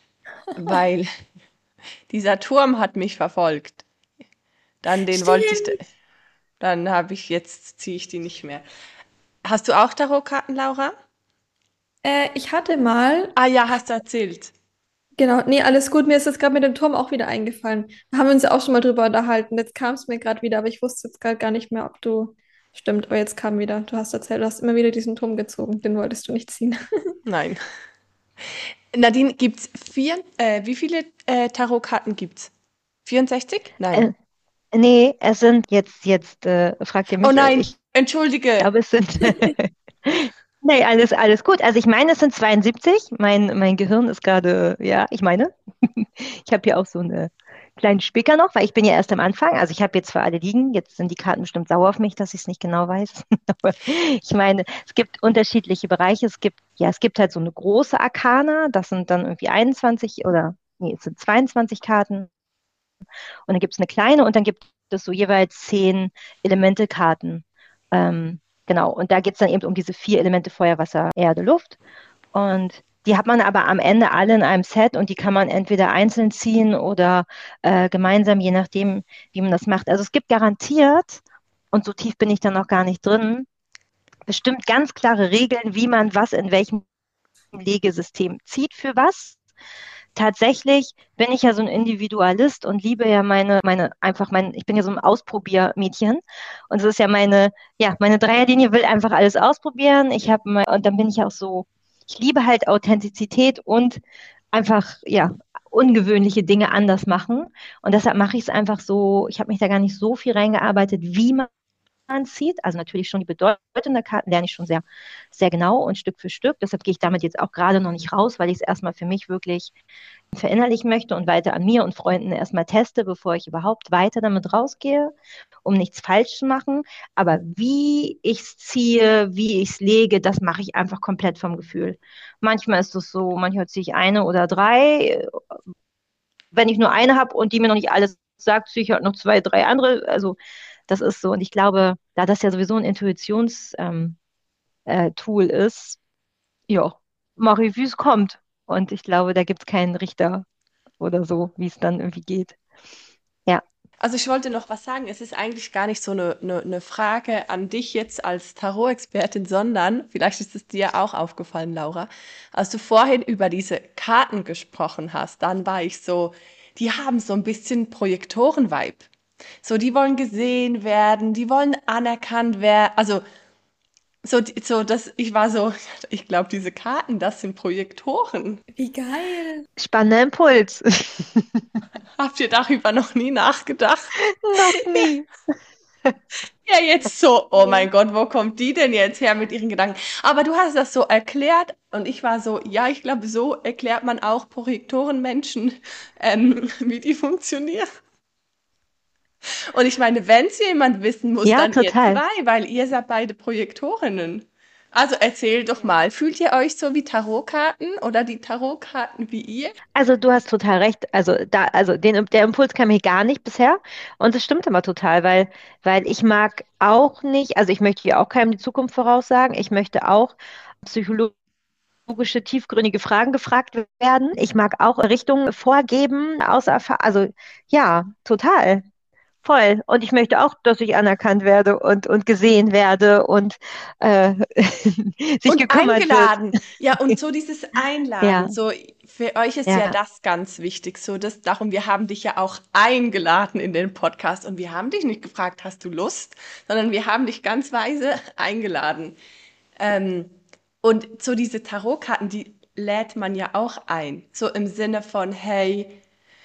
weil dieser Turm hat mich verfolgt. Dann den wollte ich, Stimmt. dann habe ich jetzt ziehe ich die nicht mehr. Hast du auch Tarotkarten, Laura? Ich hatte mal, Ah ja, hast du erzählt. genau, nee, alles gut, mir ist jetzt gerade mit dem Turm auch wieder eingefallen. Da haben wir uns ja auch schon mal drüber unterhalten. Jetzt kam es mir gerade wieder, aber ich wusste jetzt gerade gar nicht mehr, ob du. Stimmt, aber jetzt kam wieder. Du hast erzählt, du hast immer wieder diesen Turm gezogen. Den wolltest du nicht ziehen. Nein. Nadine, gibt's wie viele Tarotkarten gibt's? 64? Nein. Äh, Nee, es sind fragt ihr Oh mich, nein, ich entschuldige. glaube, es sind, nee, alles gut. Also ich meine, es sind 72. Mein Gehirn ist gerade, ja, ich meine, ich habe hier auch so einen kleinen Spicker noch, weil ich bin ja erst am Anfang. Also ich habe jetzt zwar alle liegen, jetzt sind die Karten bestimmt sauer auf mich, dass ich es nicht genau weiß. Aber ich meine, es gibt unterschiedliche Bereiche. Es gibt halt so eine große Arkana, das sind dann irgendwie 21 oder, nee, es sind 22 Karten. Und dann gibt es eine kleine und dann gibt es so jeweils 10 Elemente-Karten. Genau, und da geht es dann eben um diese 4 Elemente Feuer, Wasser, Erde, Luft. Und die hat man aber am Ende alle in einem Set und die kann man entweder einzeln ziehen oder gemeinsam, je nachdem, wie man das macht. Also es gibt garantiert, und so tief bin ich dann noch gar nicht drin, bestimmt ganz klare Regeln, wie man was in welchem Legesystem zieht für was. Tatsächlich bin ich ja so ein Individualist und liebe ja ich bin ja so ein Ausprobiermädchen. Und es ist ja meine Dreierlinie will einfach alles ausprobieren. Und dann bin ich auch so, ich liebe halt Authentizität und einfach, ja, ungewöhnliche Dinge anders machen. Und deshalb mache ich es einfach so, ich habe mich da gar nicht so viel reingearbeitet, wie man anzieht. Also natürlich schon die Bedeutung der Karten lerne ich schon sehr, sehr genau und Stück für Stück. Deshalb gehe ich damit jetzt auch gerade noch nicht raus, weil ich es erstmal für mich wirklich verinnerlichen möchte und weiter an mir und Freunden erstmal teste, bevor ich überhaupt weiter damit rausgehe, um nichts falsch zu machen. Aber wie ich es ziehe, wie ich es lege, das mache ich einfach komplett vom Gefühl. Manchmal ist es so, manchmal ziehe ich eine oder drei. Wenn ich nur eine habe und die mir noch nicht alles sagt, ziehe ich halt noch zwei, drei andere. Also das ist so. Und ich glaube, da das ja sowieso ein Tool ist, ja, mache ich, wie es kommt. Und ich glaube, da gibt es keinen Richter oder so, wie es dann irgendwie geht. Ja. Also ich wollte noch was sagen. Es ist eigentlich gar nicht so eine Frage an dich jetzt als Tarot-Expertin, sondern vielleicht ist es dir auch aufgefallen, Laura, als du vorhin über diese Karten gesprochen hast, dann war ich so, die haben so ein bisschen Projektoren-Vibe. So, die wollen gesehen werden, die wollen anerkannt werden. Also ich war so, ich glaube, diese Karten, das sind Projektoren. Wie geil. Spannender Impuls. Habt ihr darüber noch nie nachgedacht? Noch nie. Ja, jetzt so, oh mein Gott, wo kommt die denn jetzt her mit ihren Gedanken? Aber du hast das so erklärt und ich war so, ja, ich glaube, so erklärt man auch Projektorenmenschen, wie die funktionieren. Und ich meine, wenn es jemand wissen muss, Ja, dann ihr total. zwei, weil ihr seid beide Projektorinnen. Also erzähl doch mal, fühlt ihr euch so wie Tarotkarten oder die Tarotkarten wie ihr? Also du hast total recht. Der Impuls kam mir gar nicht bisher. Und es stimmt immer total, weil ich mag auch nicht, also ich möchte ja auch keinem die Zukunft voraussagen. Ich möchte auch psychologische, tiefgründige Fragen gefragt werden. Ich mag auch Richtungen vorgeben, außer Erfahrung. Also ja, total. Voll. Und ich möchte auch, dass ich anerkannt werde und gesehen werde und äh, sich Und gekümmert wird. eingeladen. Ja, und so dieses Einladen. Ja, So, für euch ist ja ja, das ganz wichtig. So, darum, wir haben dich ja auch eingeladen in den Podcast. Und wir haben dich nicht gefragt, hast du Lust? Sondern wir haben dich ganz weise eingeladen. Ähm, und so diese Tarotkarten, die lädt man ja auch ein. So im Sinne von, hey,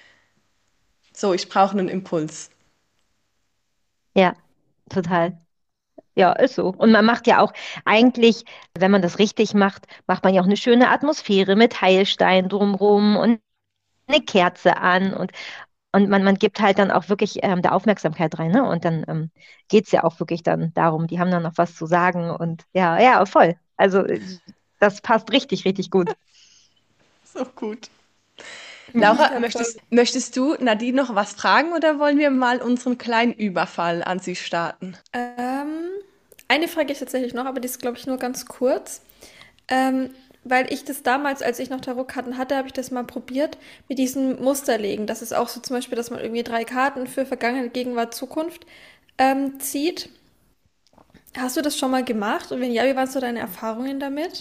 so, ich brauche einen Impuls. ja, total. Ja, ist so. Und man macht ja auch eigentlich, wenn man das richtig macht, macht man ja auch eine schöne Atmosphäre mit Heilstein drumrum und eine Kerze an und man gibt halt dann auch wirklich da Aufmerksamkeit rein, ne? Und dann geht's ja auch wirklich dann darum, die haben dann noch was zu sagen und ja, ja, voll. Also das passt richtig, richtig gut. So gut. Laura, Ja, voll. möchtest du Nadine noch was fragen oder wollen wir mal unseren kleinen Überfall an sie starten? Eine Frage ist tatsächlich noch, aber die ist, glaube ich, nur ganz kurz. Ähm, Weil ich das damals, als ich noch Tarotkarten hatte, habe ich das mal probiert mit diesem Musterlegen. Das ist auch so zum Beispiel, dass man irgendwie 3 Karten für Vergangenheit, Gegenwart, Zukunft zieht. Hast du das schon mal gemacht? Und wenn ja, wie waren so deine Erfahrungen damit?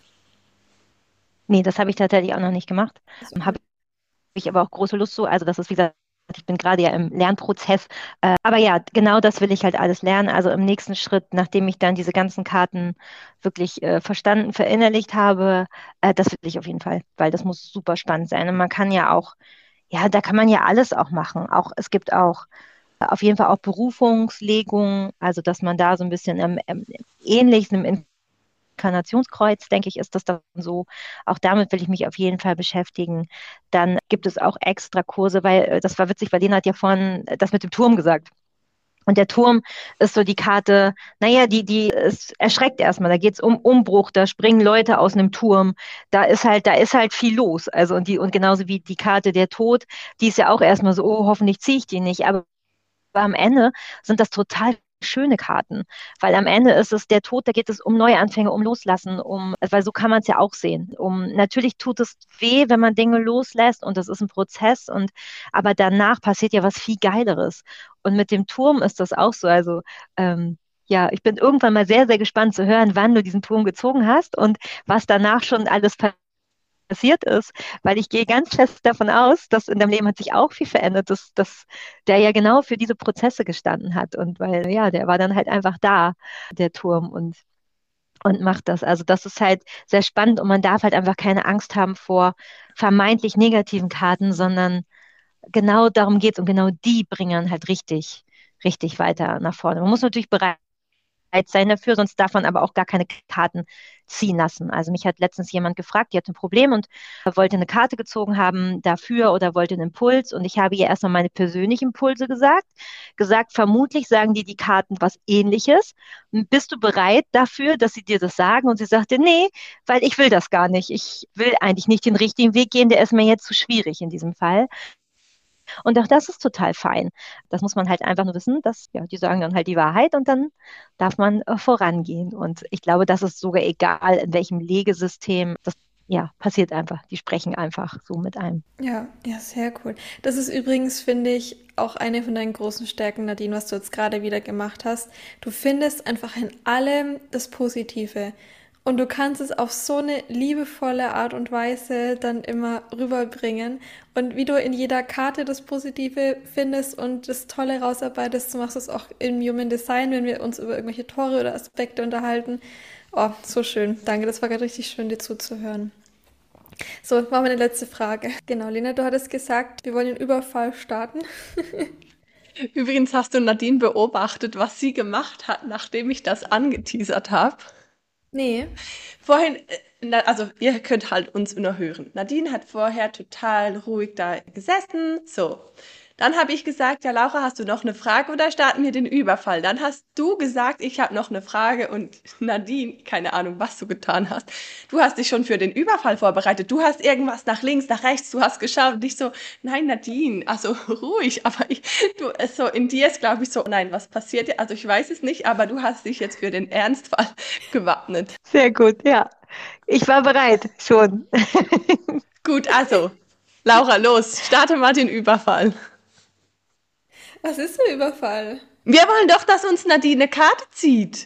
Nee, das habe ich tatsächlich auch noch nicht gemacht. Also, Habe ich aber auch große Lust zu. Also das ist, wie gesagt, ich bin gerade ja im Lernprozess. Aber ja, genau das will ich halt alles lernen. Also im nächsten Schritt, nachdem ich dann diese ganzen Karten wirklich verstanden, verinnerlicht habe, das will ich auf jeden Fall, weil das muss super spannend sein. Und man kann ja auch, ja, da kann man ja alles auch machen. Auch es gibt auch auf jeden Fall auch Berufungslegungen, also dass man da so ein bisschen ähnlich einem Inkarnationskreuz, denke ich, ist das dann so. Auch damit will ich mich auf jeden Fall beschäftigen. Dann gibt es auch extra Kurse, weil das war witzig, weil Lena hat ja vorhin das mit dem Turm gesagt. Und der Turm ist so die Karte, naja, die ist erschreckt erstmal. Da geht es um Umbruch, da springen Leute aus einem Turm, da ist halt viel los. Also und genauso wie die Karte der Tod, die ist ja auch erstmal so, oh, hoffentlich ziehe ich die nicht. Aber am Ende sind das total schöne Karten, weil am Ende ist es der Tod, da geht es um Neuanfänge, um Loslassen, weil so kann man es ja auch sehen. Natürlich tut es weh, wenn man Dinge loslässt und das ist ein Prozess aber danach passiert ja was viel Geileres. Und mit dem Turm ist das auch so. Also ja, ich bin irgendwann mal sehr, sehr gespannt zu hören, wann du diesen Turm gezogen hast und was danach schon alles passiert ist, weil ich gehe ganz fest davon aus, dass in deinem Leben hat sich auch viel verändert, dass der ja genau für diese Prozesse gestanden hat und weil, ja, der war dann halt einfach da, der Turm und macht das. Also das ist halt sehr spannend und man darf halt einfach keine Angst haben vor vermeintlich negativen Karten, sondern genau darum geht's und genau die bringen halt richtig, richtig weiter nach vorne. Man muss natürlich bereit sein dafür, sonst darf man aber auch gar keine Karten ziehen lassen. Also mich hat letztens jemand gefragt, die hat ein Problem und wollte eine Karte gezogen haben dafür oder wollte einen Impuls und ich habe ihr erstmal meine persönlichen Impulse gesagt, vermutlich sagen die Karten was Ähnliches. Bist du bereit dafür, dass sie dir das sagen? Und sie sagte, nee, weil ich will das gar nicht. Ich will eigentlich nicht den richtigen Weg gehen, der ist mir jetzt zu schwierig in diesem Fall. Und auch das ist total fein. Das muss man halt einfach nur wissen, dass, ja, die sagen dann halt die Wahrheit und dann darf man vorangehen. Und ich glaube, das ist sogar egal, in welchem Legesystem. Das ja, passiert einfach. Die sprechen einfach so mit einem. Ja, ja, sehr cool. Das ist übrigens, finde ich, auch eine von deinen großen Stärken, Nadine, was du jetzt gerade wieder gemacht hast. Du findest einfach in allem das Positive. Und du kannst es auf so eine liebevolle Art und Weise dann immer rüberbringen. Und wie du in jeder Karte das Positive findest und das Tolle rausarbeitest, so machst du es auch im Human Design, wenn wir uns über irgendwelche Tore oder Aspekte unterhalten. Oh, so schön. Danke, das war gerade richtig schön, dir zuzuhören. So, machen wir eine letzte Frage. Genau, Lena, du hattest gesagt, wir wollen den Überfall starten. Übrigens hast du Nadine beobachtet, was sie gemacht hat, nachdem ich das angeteasert habe. Nee. Vorhin, also ihr könnt halt uns nur hören. Nadine hat vorher total ruhig da gesessen. So. Dann habe ich gesagt, ja, Laura, hast du noch eine Frage oder starten wir den Überfall? Dann hast du gesagt, ich habe noch eine Frage und Nadine, keine Ahnung, was du getan hast. Du hast dich schon für den Überfall vorbereitet. Du hast irgendwas nach links, nach rechts, du hast geschaut und ich so, nein, Nadine, also ruhig, aber so in dir ist, glaube ich, so, nein, was passiert hier? Also ich weiß es nicht, aber du hast dich jetzt für den Ernstfall gewappnet. Sehr gut, ja. Ich war bereit, schon. Gut, also, Laura, los, starte mal den Überfall. Was ist ein Überfall? Wir wollen doch, dass uns Nadine eine Karte zieht.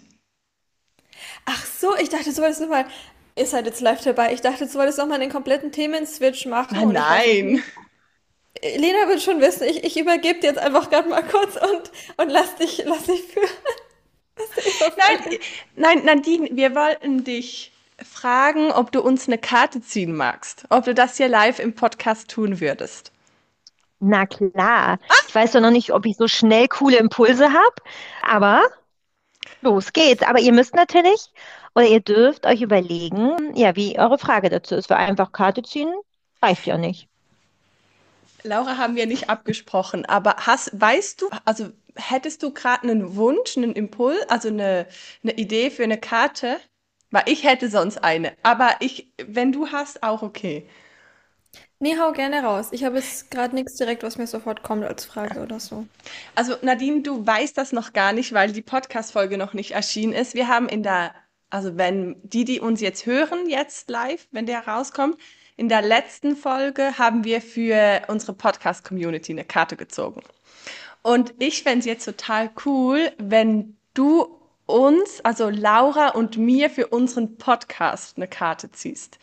Ach so, ich dachte, du wolltest nochmal. Ihr seid jetzt live dabei. Ich dachte, du wolltest nochmal den kompletten Themenswitch machen. Und ich weiß nicht. Nein. Lena wird schon wissen, ich übergebe dir jetzt einfach gerade mal kurz und lass dich führen. Was ist der Überfall? Nein, Nadine, wir wollten dich fragen, ob du uns eine Karte ziehen magst. Ob du das hier live im Podcast tun würdest. Na klar. Ich weiß doch noch nicht, ob ich so schnell coole Impulse habe, aber los geht's. Aber ihr müsst natürlich oder ihr dürft euch überlegen, ja, wie eure Frage dazu ist. Weil einfach Karte ziehen reicht ja nicht. Laura haben wir nicht abgesprochen, aber weißt du, also hättest du gerade einen Wunsch, einen Impuls, also eine Idee für eine Karte? Weil ich hätte sonst eine, aber wenn du hast, auch okay. Nee, hau gerne raus. Ich habe jetzt gerade nichts direkt, was mir sofort kommt als Frage oder so. Also Nadine, du weißt das noch gar nicht, weil die Podcast-Folge noch nicht erschienen ist. Wir haben also wenn die uns jetzt hören, jetzt live, wenn der rauskommt, in der letzten Folge haben wir für unsere Podcast-Community eine Karte gezogen. Und ich fände es jetzt total cool, wenn du uns, also Laura und mir, für unseren Podcast eine Karte ziehst.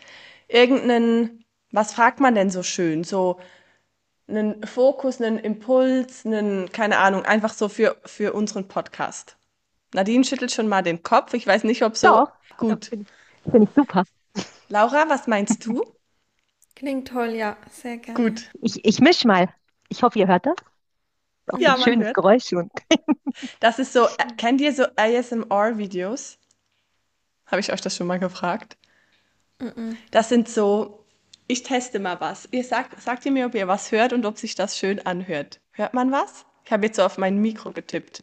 Was fragt man denn so schön? So einen Fokus, einen Impuls, keine Ahnung, einfach so für unseren Podcast. Nadine schüttelt schon mal den Kopf. Ich weiß nicht, ob so Doch, gut. finde ich super. Laura, was meinst du? Klingt toll, ja, sehr gerne. Gut. Ich misch mal. Ich hoffe, ihr hört das. Auch Ja, ein man schönes hört. Geräusch schon. Das ist so, kennt ihr so ASMR-Videos? Habe ich euch das schon mal gefragt? Das sind so, ich teste mal was. Sagt ihr mir, ob ihr was hört und ob sich das schön anhört. Hört man was? Ich habe jetzt so auf mein Mikro getippt.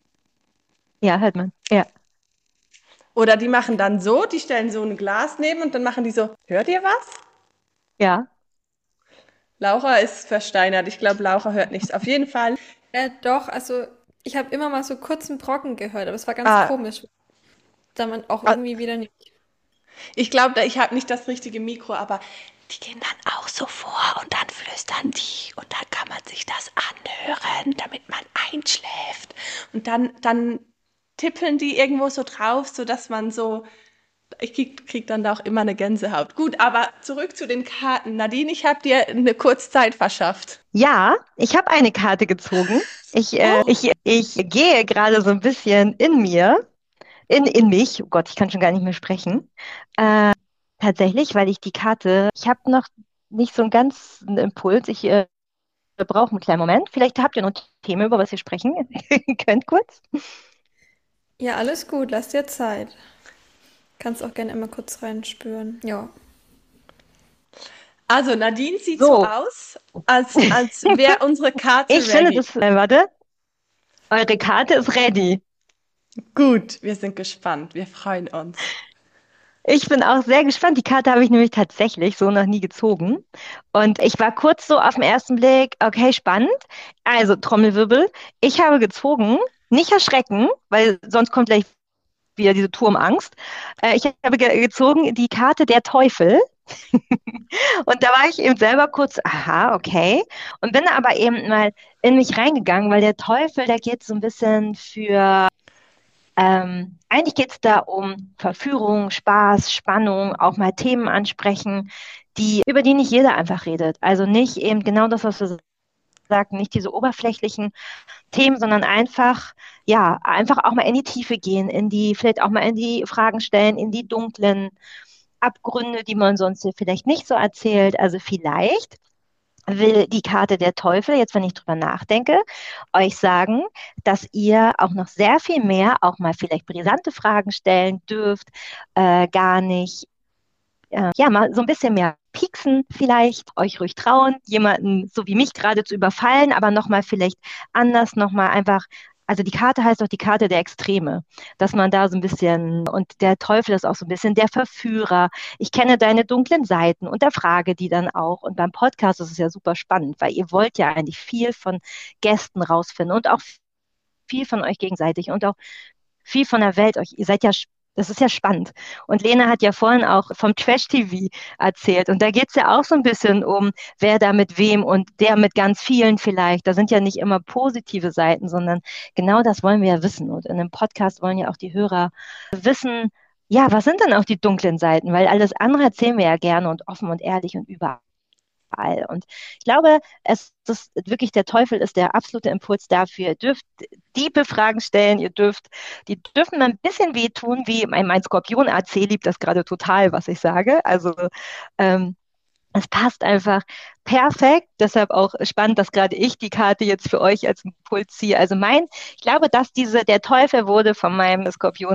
Ja, hört man. Ja. Oder die machen dann so, die stellen so ein Glas neben und dann machen die so, hört ihr was? Ja. Laura ist versteinert. Ich glaube, Laura hört nichts. Auf jeden Fall. Doch, also ich habe immer mal so kurzen Brocken gehört, aber es war ganz Ah, komisch. Da man auch ah, irgendwie wieder nicht. ich glaube, ich habe nicht das richtige Mikro, aber die gehen dann auch so vor und dann flüstern die und dann kann man sich das anhören, damit man einschläft. Und dann tippeln die irgendwo so drauf, sodass man so, ich krieg dann da auch immer eine Gänsehaut. Gut, aber zurück zu den Karten. Nadine, ich habe dir eine Kurzzeit verschafft. Ja, ich habe eine Karte gezogen. Ich gehe gerade so ein bisschen in mir, in mich. Oh Gott, ich kann schon gar nicht mehr sprechen. Tatsächlich, weil ich habe noch nicht so einen ganzen Impuls. Ich brauche einen kleinen Moment. Vielleicht habt ihr noch Themen, über was ihr sprechen könnt kurz. Ja, alles gut, lass dir Zeit. Kannst auch gerne immer kurz reinspüren. Ja. Also Nadine sieht so So, aus, als wäre unsere Karte ich finde ready. warte, eure Karte ist ready. Gut, wir sind gespannt. Wir freuen uns. Ich bin auch sehr gespannt. Die Karte habe ich nämlich tatsächlich so noch nie gezogen. Und ich war kurz so auf den ersten Blick, okay, spannend. Also Trommelwirbel. Ich habe gezogen, nicht erschrecken, weil sonst kommt gleich wieder diese Turmangst. Ich habe gezogen die Karte der Teufel. Und da war ich eben selber kurz, aha, okay. Und bin aber eben mal in mich reingegangen, weil der Teufel, der geht so ein bisschen für, eigentlich geht es da um Verführung, Spaß, Spannung, auch mal Themen ansprechen, über die nicht jeder einfach redet. Also nicht eben genau das, was wir sagten, nicht diese oberflächlichen Themen, sondern einfach, ja, einfach auch mal in die Tiefe gehen, vielleicht auch mal in die Fragen stellen, in die dunklen Abgründe, die man sonst hier vielleicht nicht so erzählt. Also vielleicht will die Karte der Teufel, jetzt wenn ich drüber nachdenke, euch sagen, dass ihr auch noch sehr viel mehr, auch mal vielleicht brisante Fragen stellen dürft, gar nicht, ja, mal so ein bisschen mehr pieksen vielleicht, euch ruhig trauen, jemanden so wie mich gerade zu überfallen, aber nochmal vielleicht anders, nochmal einfach, also die Karte heißt auch die Karte der Extreme, dass man da so ein bisschen, und der Teufel ist auch so ein bisschen der Verführer. Ich kenne deine dunklen Seiten und da frage die dann auch. Und beim Podcast ist es ja super spannend, weil ihr wollt ja eigentlich viel von Gästen rausfinden und auch viel von euch gegenseitig und auch viel von der Welt. Ihr seid ja, das ist ja spannend. Und Lena hat ja vorhin auch vom Trash-TV erzählt. Und da geht es ja auch so ein bisschen um, wer da mit wem und der mit ganz vielen vielleicht. Da sind ja nicht immer positive Seiten, sondern genau das wollen wir ja wissen. Und in einem Podcast wollen ja auch die Hörer wissen, ja, was sind denn auch die dunklen Seiten? Weil alles andere erzählen wir ja gerne und offen und ehrlich und überall. Und ich glaube, es ist wirklich, der Teufel ist der absolute Impuls dafür. Ihr dürft tiefe Fragen stellen, die dürfen ein bisschen wehtun, wie mein Skorpion-AC liebt das gerade total, was ich sage. Also ähm, es passt einfach perfekt. Deshalb auch spannend, dass gerade ich die Karte jetzt für euch als Impuls ziehe. Also ich glaube, dass der Teufel wurde von meinem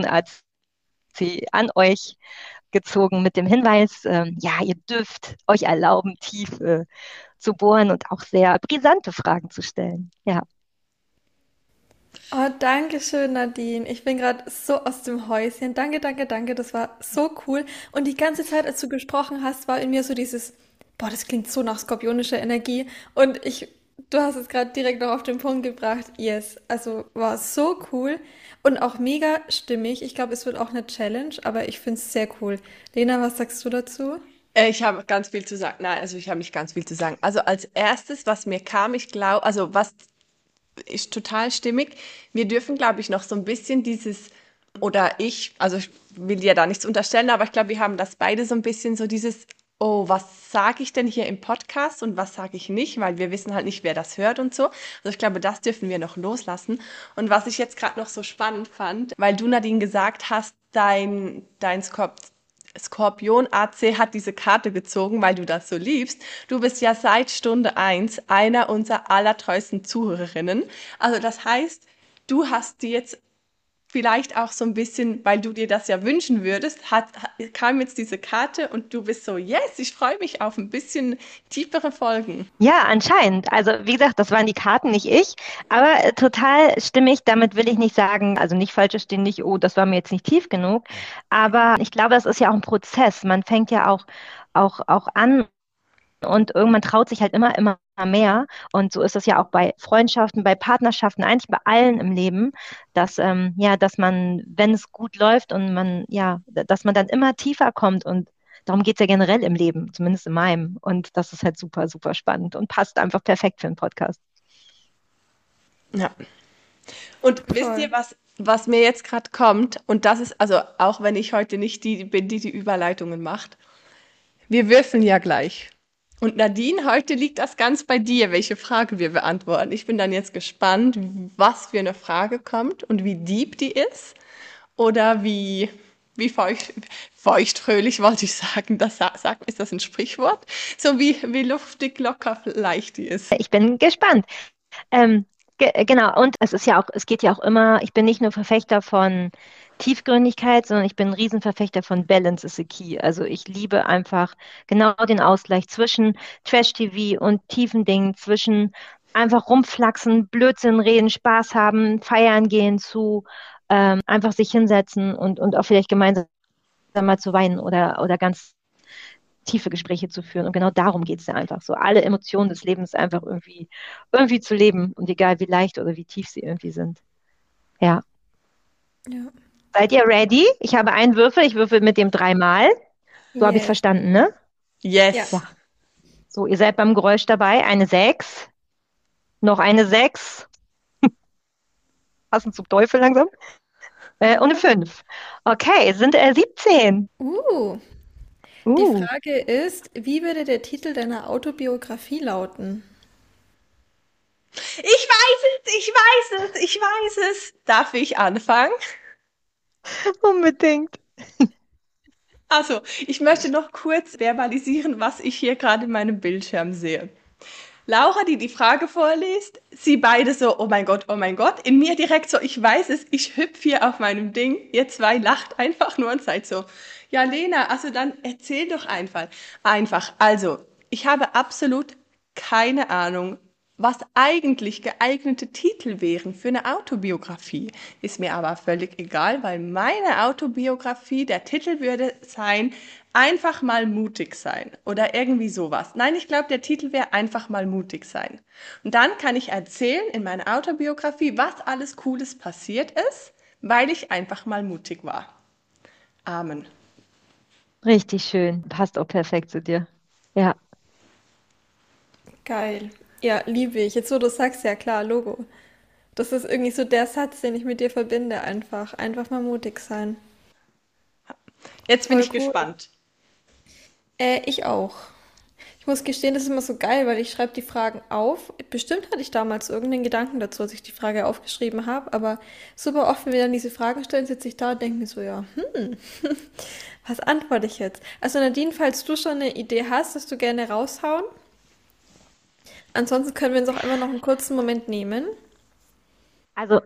Skorpion-AC an euch gezogen mit dem Hinweis, ja, ihr dürft euch erlauben, tief zu bohren und auch sehr brisante Fragen zu stellen. Ja. Oh, danke schön, Nadine. Ich bin gerade so aus dem Häuschen. Danke, danke, danke. Das war so cool. Und die ganze Zeit, als du gesprochen hast, war in mir so dieses, boah, das klingt so nach skorpionischer Energie. Du hast es gerade direkt noch auf den Punkt gebracht. Yes. Also war so cool und auch mega stimmig. Ich glaube, es wird auch eine Challenge, aber ich finde es sehr cool. Lena, was sagst du dazu? Ich habe ganz viel zu sagen. Nein, also ich habe nicht ganz viel zu sagen. Also als erstes, was mir kam, ich glaube, also was ist total stimmig. Wir dürfen, glaube ich, noch so ein bisschen also ich will dir da nichts unterstellen, aber ich glaube, wir haben das beide so ein bisschen so dieses, oh, was sage ich denn hier im Podcast und was sage ich nicht, weil wir wissen halt nicht, wer das hört und so. Also ich glaube, das dürfen wir noch loslassen. Und was ich jetzt gerade noch so spannend fand, weil du, Nadine, gesagt hast, dein Skorpion AC hat diese Karte gezogen, weil du das so liebst. Du bist ja seit Stunde eins einer unserer allertreuesten Zuhörerinnen. Also das heißt, du hast dir jetzt vielleicht auch so ein bisschen, weil du dir das ja wünschen würdest, kam jetzt diese Karte und du bist so, yes, ich freue mich auf ein bisschen tiefere Folgen. Ja, anscheinend. Also wie gesagt, das waren die Karten, nicht ich, aber total stimmig. Damit will ich nicht sagen, also nicht falsch verstehen, nicht, oh, das war mir jetzt nicht tief genug. Aber ich glaube, das ist ja auch ein Prozess. Man fängt ja auch an. Und irgendwann traut sich halt immer mehr. Und so ist es ja auch bei Freundschaften, bei Partnerschaften, eigentlich bei allen im Leben, ja, dass man, wenn es gut läuft und ja, dass man dann immer tiefer kommt. Und darum geht es ja generell im Leben, zumindest in meinem. Und das ist halt super, super spannend und passt einfach perfekt für einen Podcast. Ja. Und wisst Voll. ihr, was mir jetzt gerade kommt? Und das ist, also auch wenn ich heute nicht die bin, die Überleitungen macht, wir würfeln ja gleich. Und Nadine, heute liegt das ganz bei dir, welche Frage wir beantworten. Ich bin dann jetzt gespannt, was für eine Frage kommt und wie deep die ist oder wie feuchtfröhlich wollte ich sagen. Ist das ein Sprichwort? So wie luftig, locker, leicht die ist. Ich bin gespannt. Ähm, genau, und es geht ja auch immer, ich bin nicht nur Verfechter von Tiefgründigkeit, sondern ich bin ein Riesenverfechter von Balance is the key. Also ich liebe einfach genau den Ausgleich zwischen Trash-TV und tiefen Dingen, zwischen einfach rumflaxen, Blödsinn reden, Spaß haben, feiern gehen zu, einfach sich hinsetzen und auch vielleicht gemeinsam mal zu weinen oder ganz tiefe Gespräche zu führen. Und genau darum geht es ja einfach so. Alle Emotionen des Lebens einfach irgendwie zu leben und egal wie leicht oder wie tief sie irgendwie sind. Ja. Ja. Seid ihr ready? Ich habe einen Würfel. Ich würfel mit dem dreimal. So habe ich es Yes. verstanden, ne? Ja. Yes. Ja. So, ihr seid beim Geräusch dabei. Eine 6, noch eine 6, passend zum Teufel langsam, und eine 5. Okay, sind 17. Die Uh, Frage ist, wie würde der Titel deiner Autobiografie lauten? Ich weiß es, ich weiß es, ich weiß es. Darf ich anfangen? unbedingt. Also, ich möchte noch kurz verbalisieren, was ich hier gerade in meinem Bildschirm sehe. Laura, die die Frage vorliest, sie beide so, oh mein Gott, in mir direkt so, ich weiß es, ich hüpf hier auf meinem Ding, ihr zwei lacht einfach nur und seid so, ja Lena, also dann erzähl doch einfach. Einfach, also, ich habe absolut keine Ahnung, was eigentlich geeignete Titel wären für eine Autobiografie. Ist mir aber völlig egal, weil meine Autobiografie, der Titel würde sein, einfach mal mutig sein oder irgendwie sowas. Nein, ich glaube, der Titel wäre einfach mal mutig sein. Und dann kann ich erzählen in meiner Autobiografie, was alles Cooles passiert ist, weil ich einfach mal mutig war. Amen. Richtig schön. Passt auch perfekt zu dir. Ja, Geil. Ja, liebe ich. Jetzt, wo du sagst, ja klar, Logo. Das ist irgendwie so der Satz, den ich mit dir verbinde, einfach. Einfach mal mutig sein. Jetzt bin Voll ich cool. gespannt. Ich auch. Ich muss gestehen, das ist immer so geil, weil ich schreibe die Fragen auf. Bestimmt hatte ich damals irgendeinen Gedanken dazu, als ich die Frage aufgeschrieben habe, aber super oft, wenn wir dann diese Fragen stellen, sitze ich da und denke mir so, ja, was antworte ich jetzt? Also Nadine, falls du schon eine Idee hast, dass du gerne raushauen. Ansonsten können wir uns auch immer noch einen kurzen Moment nehmen. also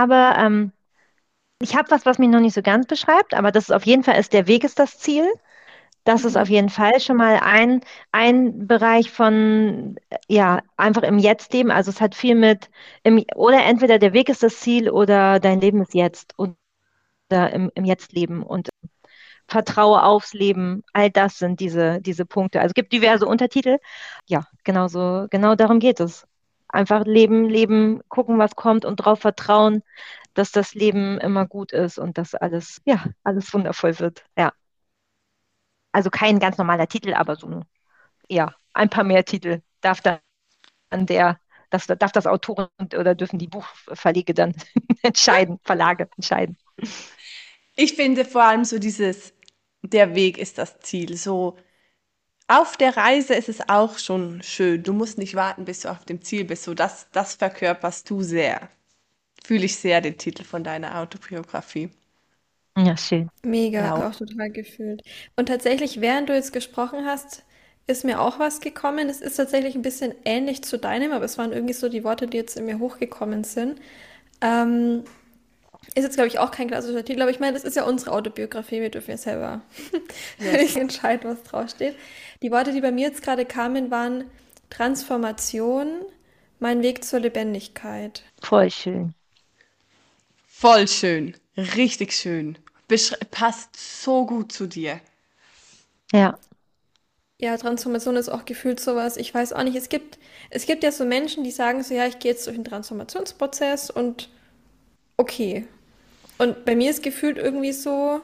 ich habe was mich noch nicht so ganz beschreibt, aber das ist auf jeden Fall ist der Weg ist das Ziel. Das ist auf jeden Fall schon mal ein Bereich von, ja, einfach im Jetzt leben. Also es hat viel oder entweder der Weg ist das Ziel oder dein Leben ist jetzt oder im Jetzt leben und vertraue aufs Leben. All das sind diese Punkte. Also es gibt diverse Untertitel. Ja, genau darum geht es. Einfach leben, gucken, was kommt und darauf vertrauen, dass das Leben immer gut ist und dass alles, ja, alles wundervoll wird. Ja. Also kein ganz normaler Titel, aber so, ja, ein paar mehr Titel an der, darf das Autoren oder dürfen die Buchverlege dann entscheiden, Verlage entscheiden. Ich finde vor allem so dieses, der Weg ist das Ziel. So, auf der Reise ist es auch schon schön. Du musst nicht warten, bis du auf dem Ziel bist. So, das verkörperst du sehr. Fühle ich sehr den Titel von deiner Autobiografie. Ja, schön. Mega, Ja, auch total gefühlt. Und tatsächlich, während du jetzt gesprochen hast, ist mir auch was gekommen. Es ist tatsächlich ein bisschen ähnlich zu deinem, aber es waren irgendwie so die Worte, die jetzt in mir hochgekommen sind. Ähm, Ist jetzt, glaube ich, auch kein klassischer Titel, aber ich meine, das ist ja unsere Autobiografie. Wir dürfen ja selber Yes. entscheiden, was draufsteht. Die Worte, die bei mir jetzt gerade kamen, waren Transformation, mein Weg zur Lebendigkeit. voll schön. Voll schön. Richtig schön. Passt so gut zu dir. Ja, Ja, Transformation ist auch gefühlt sowas. Ich weiß auch nicht, es gibt ja so Menschen, die sagen so, ja, ich gehe jetzt durch einen Transformationsprozess und okay. Und bei mir ist gefühlt irgendwie so,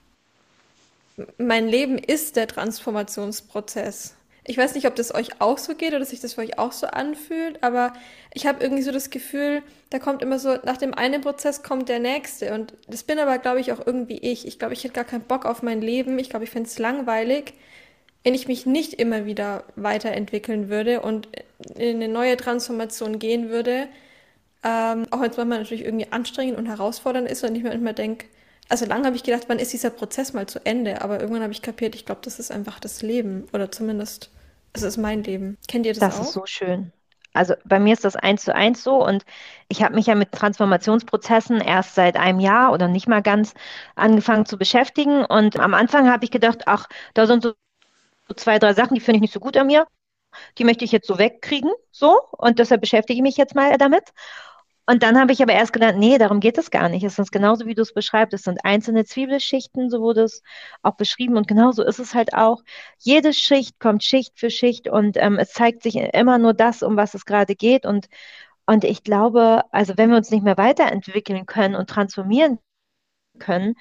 mein Leben ist der Transformationsprozess. Ich weiß nicht, ob das euch auch so geht oder sich das für euch auch so anfühlt, aber ich habe irgendwie so das Gefühl, da kommt immer so, nach dem einen Prozess kommt der nächste. Und das bin aber, glaube ich, auch irgendwie ich. Ich glaube, ich hätte gar keinen Bock auf mein Leben. Ich glaube, ich fände es langweilig, wenn ich mich nicht immer wieder weiterentwickeln würde und in eine neue Transformation gehen würde. Auch wenn es manchmal natürlich irgendwie anstrengend und herausfordernd ist und ich mir manchmal denke, also lange habe ich gedacht, wann ist dieser Prozess mal zu Ende? Aber irgendwann habe ich kapiert, ich glaube, das ist einfach das Leben. Oder zumindest, es ist mein Leben. Kennt ihr das das ist auch? so schön. Also bei mir ist das 1:1 so und ich habe mich ja mit Transformationsprozessen erst seit einem Jahr oder nicht mal ganz angefangen zu beschäftigen. Und am Anfang habe ich gedacht, ach, da sind so zwei, drei Sachen, die finde ich nicht so gut an mir. Die möchte ich jetzt so wegkriegen, so. Und deshalb beschäftige ich mich jetzt mal damit. Und dann habe ich aber erst gedacht, nee, darum geht es gar nicht. Es ist genauso, wie du es beschreibst. Es sind einzelne Zwiebelschichten, so wurde es auch beschrieben. Und genauso ist es halt auch. Jede Schicht kommt Schicht für Schicht und es zeigt sich immer nur das, um was es gerade geht. Und ich glaube, also wenn wir uns nicht mehr weiterentwickeln können und transformieren können,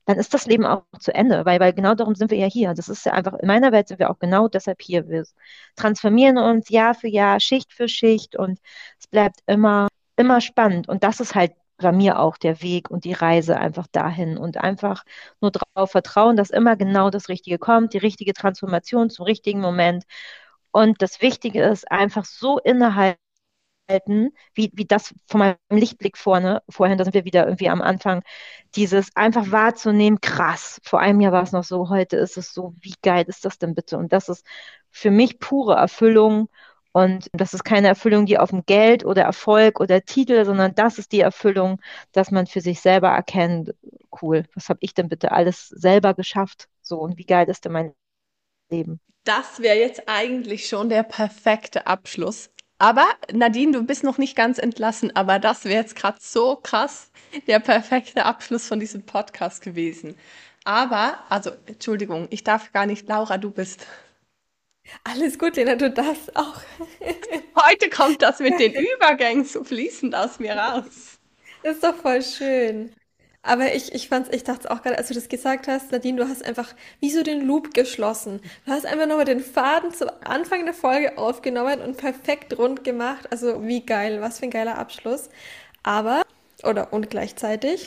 dann ist das Leben auch zu Ende, weil genau darum sind wir ja hier. Das ist ja einfach, in meiner Welt sind wir auch genau deshalb hier. Wir transformieren uns Jahr für Jahr, Schicht für Schicht und es bleibt immer spannend. Und das ist halt bei mir auch der Weg und die Reise einfach dahin und einfach nur darauf vertrauen, dass immer genau das Richtige kommt, die richtige Transformation zum richtigen Moment. Und das Wichtige ist einfach so innehalten, wie das von meinem Lichtblick vorhin, da sind wir wieder irgendwie am Anfang, dieses einfach wahrzunehmen, krass, vor einem Jahr war es noch so, heute ist es so, wie geil ist das denn bitte? Und das ist für mich pure Erfüllung und das ist keine Erfüllung, die auf dem Geld oder Erfolg oder Titel, sondern das ist die Erfüllung, dass man für sich selber erkennt, cool, was habe ich denn bitte alles selber geschafft? So, und wie geil ist denn mein Leben? Das wäre jetzt eigentlich schon der perfekte Abschluss. Aber Nadine, du bist noch nicht ganz entlassen, aber das wäre jetzt gerade so krass der perfekte Abschluss von diesem Podcast gewesen. Aber, also, Entschuldigung, ich darf gar nicht, Laura, du bist. Alles gut, Lena, du darfst auch. Heute kommt das mit den Übergängen so fließend aus mir raus. Das ist doch voll schön. Aber ich dachte auch gerade, als du das gesagt hast, Nadine, du hast einfach wie so den Loop geschlossen. Du hast einfach nochmal den Faden zum Anfang der Folge aufgenommen und perfekt rund gemacht. Also wie geil, was für ein geiler Abschluss. Aber, und gleichzeitig,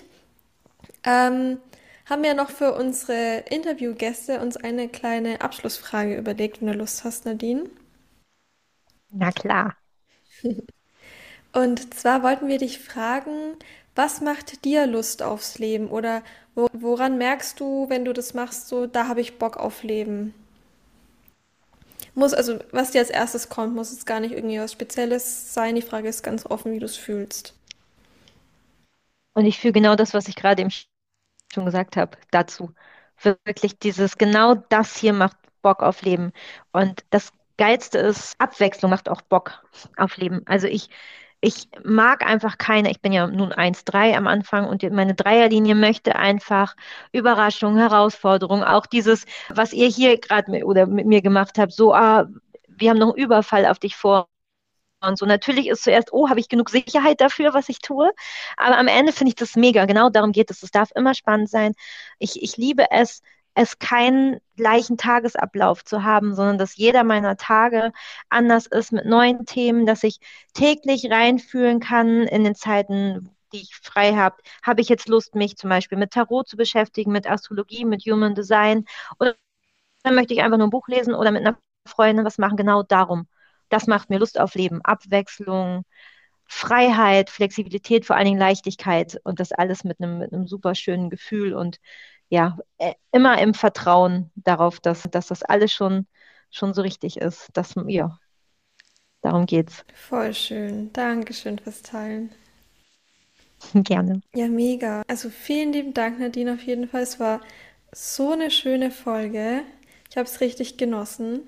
haben wir noch für unsere Interviewgäste uns eine kleine Abschlussfrage überlegt, wenn du Lust hast, Nadine. Na klar. Und zwar wollten wir dich fragen, was macht dir Lust aufs Leben? Oder woran merkst du, wenn du das machst, so, da habe ich Bock auf Leben? Also, was dir als erstes kommt, muss es gar nicht irgendwie was Spezielles sein. Die Frage ist ganz offen, wie du es fühlst. Und ich fühle genau das, was ich gerade eben schon gesagt habe, dazu. Wirklich genau das hier macht Bock auf Leben. Und das Geilste ist, Abwechslung macht auch Bock auf Leben. Also ich mag einfach ich bin ja nun 1,3 am Anfang und meine Dreierlinie möchte einfach Überraschung, Herausforderung, auch dieses, was ihr hier gerade mit mir gemacht habt, so, wir haben noch einen Überfall auf dich vor. Und so natürlich ist zuerst, habe ich genug Sicherheit dafür, was ich tue? Aber am Ende finde ich das mega. Genau darum geht es. Es darf immer spannend sein. Ich liebe es keinen gleichen Tagesablauf zu haben, sondern dass jeder meiner Tage anders ist mit neuen Themen, dass ich täglich reinfühlen kann in den Zeiten, die ich frei habe. Habe ich jetzt Lust, mich zum Beispiel mit Tarot zu beschäftigen, mit Astrologie, mit Human Design? Oder dann möchte ich einfach nur ein Buch lesen oder mit einer Freundin was machen? Genau darum. Das macht mir Lust auf Leben, Abwechslung, Freiheit, Flexibilität, vor allen Dingen Leichtigkeit und das alles mit einem super schönen Gefühl und ja, immer im Vertrauen darauf, dass das alles schon so richtig ist. Ja, darum geht's. Voll schön. Dankeschön fürs Teilen. Gerne. Ja, mega. Also vielen lieben Dank, Nadine, auf jeden Fall. Es war so eine schöne Folge. Ich habe es richtig genossen.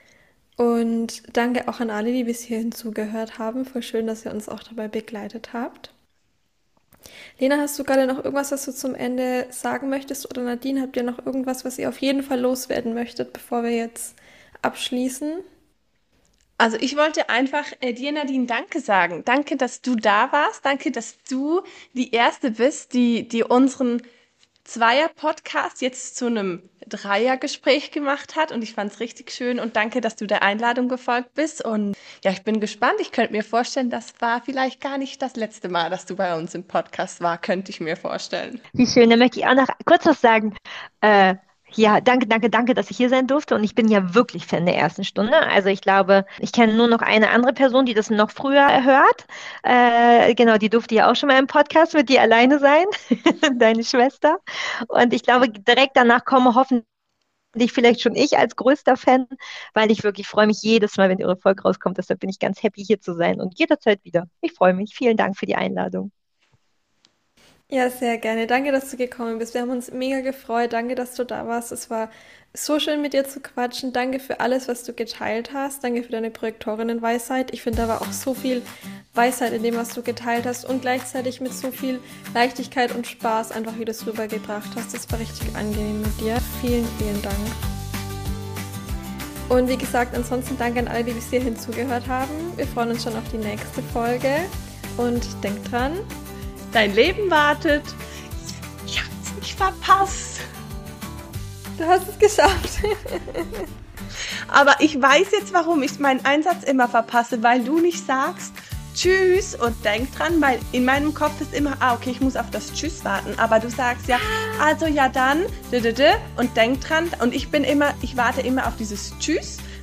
Und danke auch an alle, die bis hierhin zugehört haben. Voll schön, dass ihr uns auch dabei begleitet habt. Lena, hast du gerade noch irgendwas, was du zum Ende sagen möchtest? Oder Nadine, habt ihr noch irgendwas, was ihr auf jeden Fall loswerden möchtet, bevor wir jetzt abschließen? Also ich wollte einfach dir, Nadine, Danke sagen. Danke, dass du da warst. Danke, dass du die Erste bist, die unseren Zweier-Podcast jetzt zu einem Dreiergespräch gemacht hat und ich fand es richtig schön und danke, dass du der Einladung gefolgt bist und ja, ich bin gespannt. Ich könnte mir vorstellen, das war vielleicht gar nicht das letzte Mal, dass du bei uns im Podcast war, könnte ich mir vorstellen. Wie schön, da möchte ich auch noch kurz was sagen. Ja, danke, dass ich hier sein durfte. Und ich bin ja wirklich Fan der ersten Stunde. Also ich glaube, ich kenne nur noch eine andere Person, die das noch früher hört. Genau, die durfte ja auch schon mal im Podcast mit dir alleine sein, deine Schwester. Und ich glaube, direkt danach komme hoffentlich vielleicht schon ich als größter Fan, weil ich wirklich freue mich jedes Mal, wenn eure Folge rauskommt. Deshalb bin ich ganz happy, hier zu sein und jederzeit wieder. Ich freue mich. Vielen Dank für die Einladung. Ja, sehr gerne. Danke, dass du gekommen bist. Wir haben uns mega gefreut. Danke, dass du da warst. Es war so schön, mit dir zu quatschen. Danke für alles, was du geteilt hast. Danke für deine Projektorinnenweisheit. Ich finde, da war auch so viel Weisheit in dem, was du geteilt hast und gleichzeitig mit so viel Leichtigkeit und Spaß einfach, wie du es rübergebracht hast. Das war richtig angenehm mit dir. Vielen, vielen Dank. Und wie gesagt, ansonsten danke an alle, die bis hierhin zugehört haben. Wir freuen uns schon auf die nächste Folge und denkt dran, dein Leben wartet. Ja, ich verpasse. Du hast es geschafft. Aber ich weiß jetzt, warum ich meinen Einsatz immer verpasse, weil du nicht sagst Tschüss und denk dran, weil in meinem Kopf ist immer, okay, ich muss auf das Tschüss warten, aber du sagst ja, also ja dann, und denk dran und ich warte immer auf dieses Tschüss,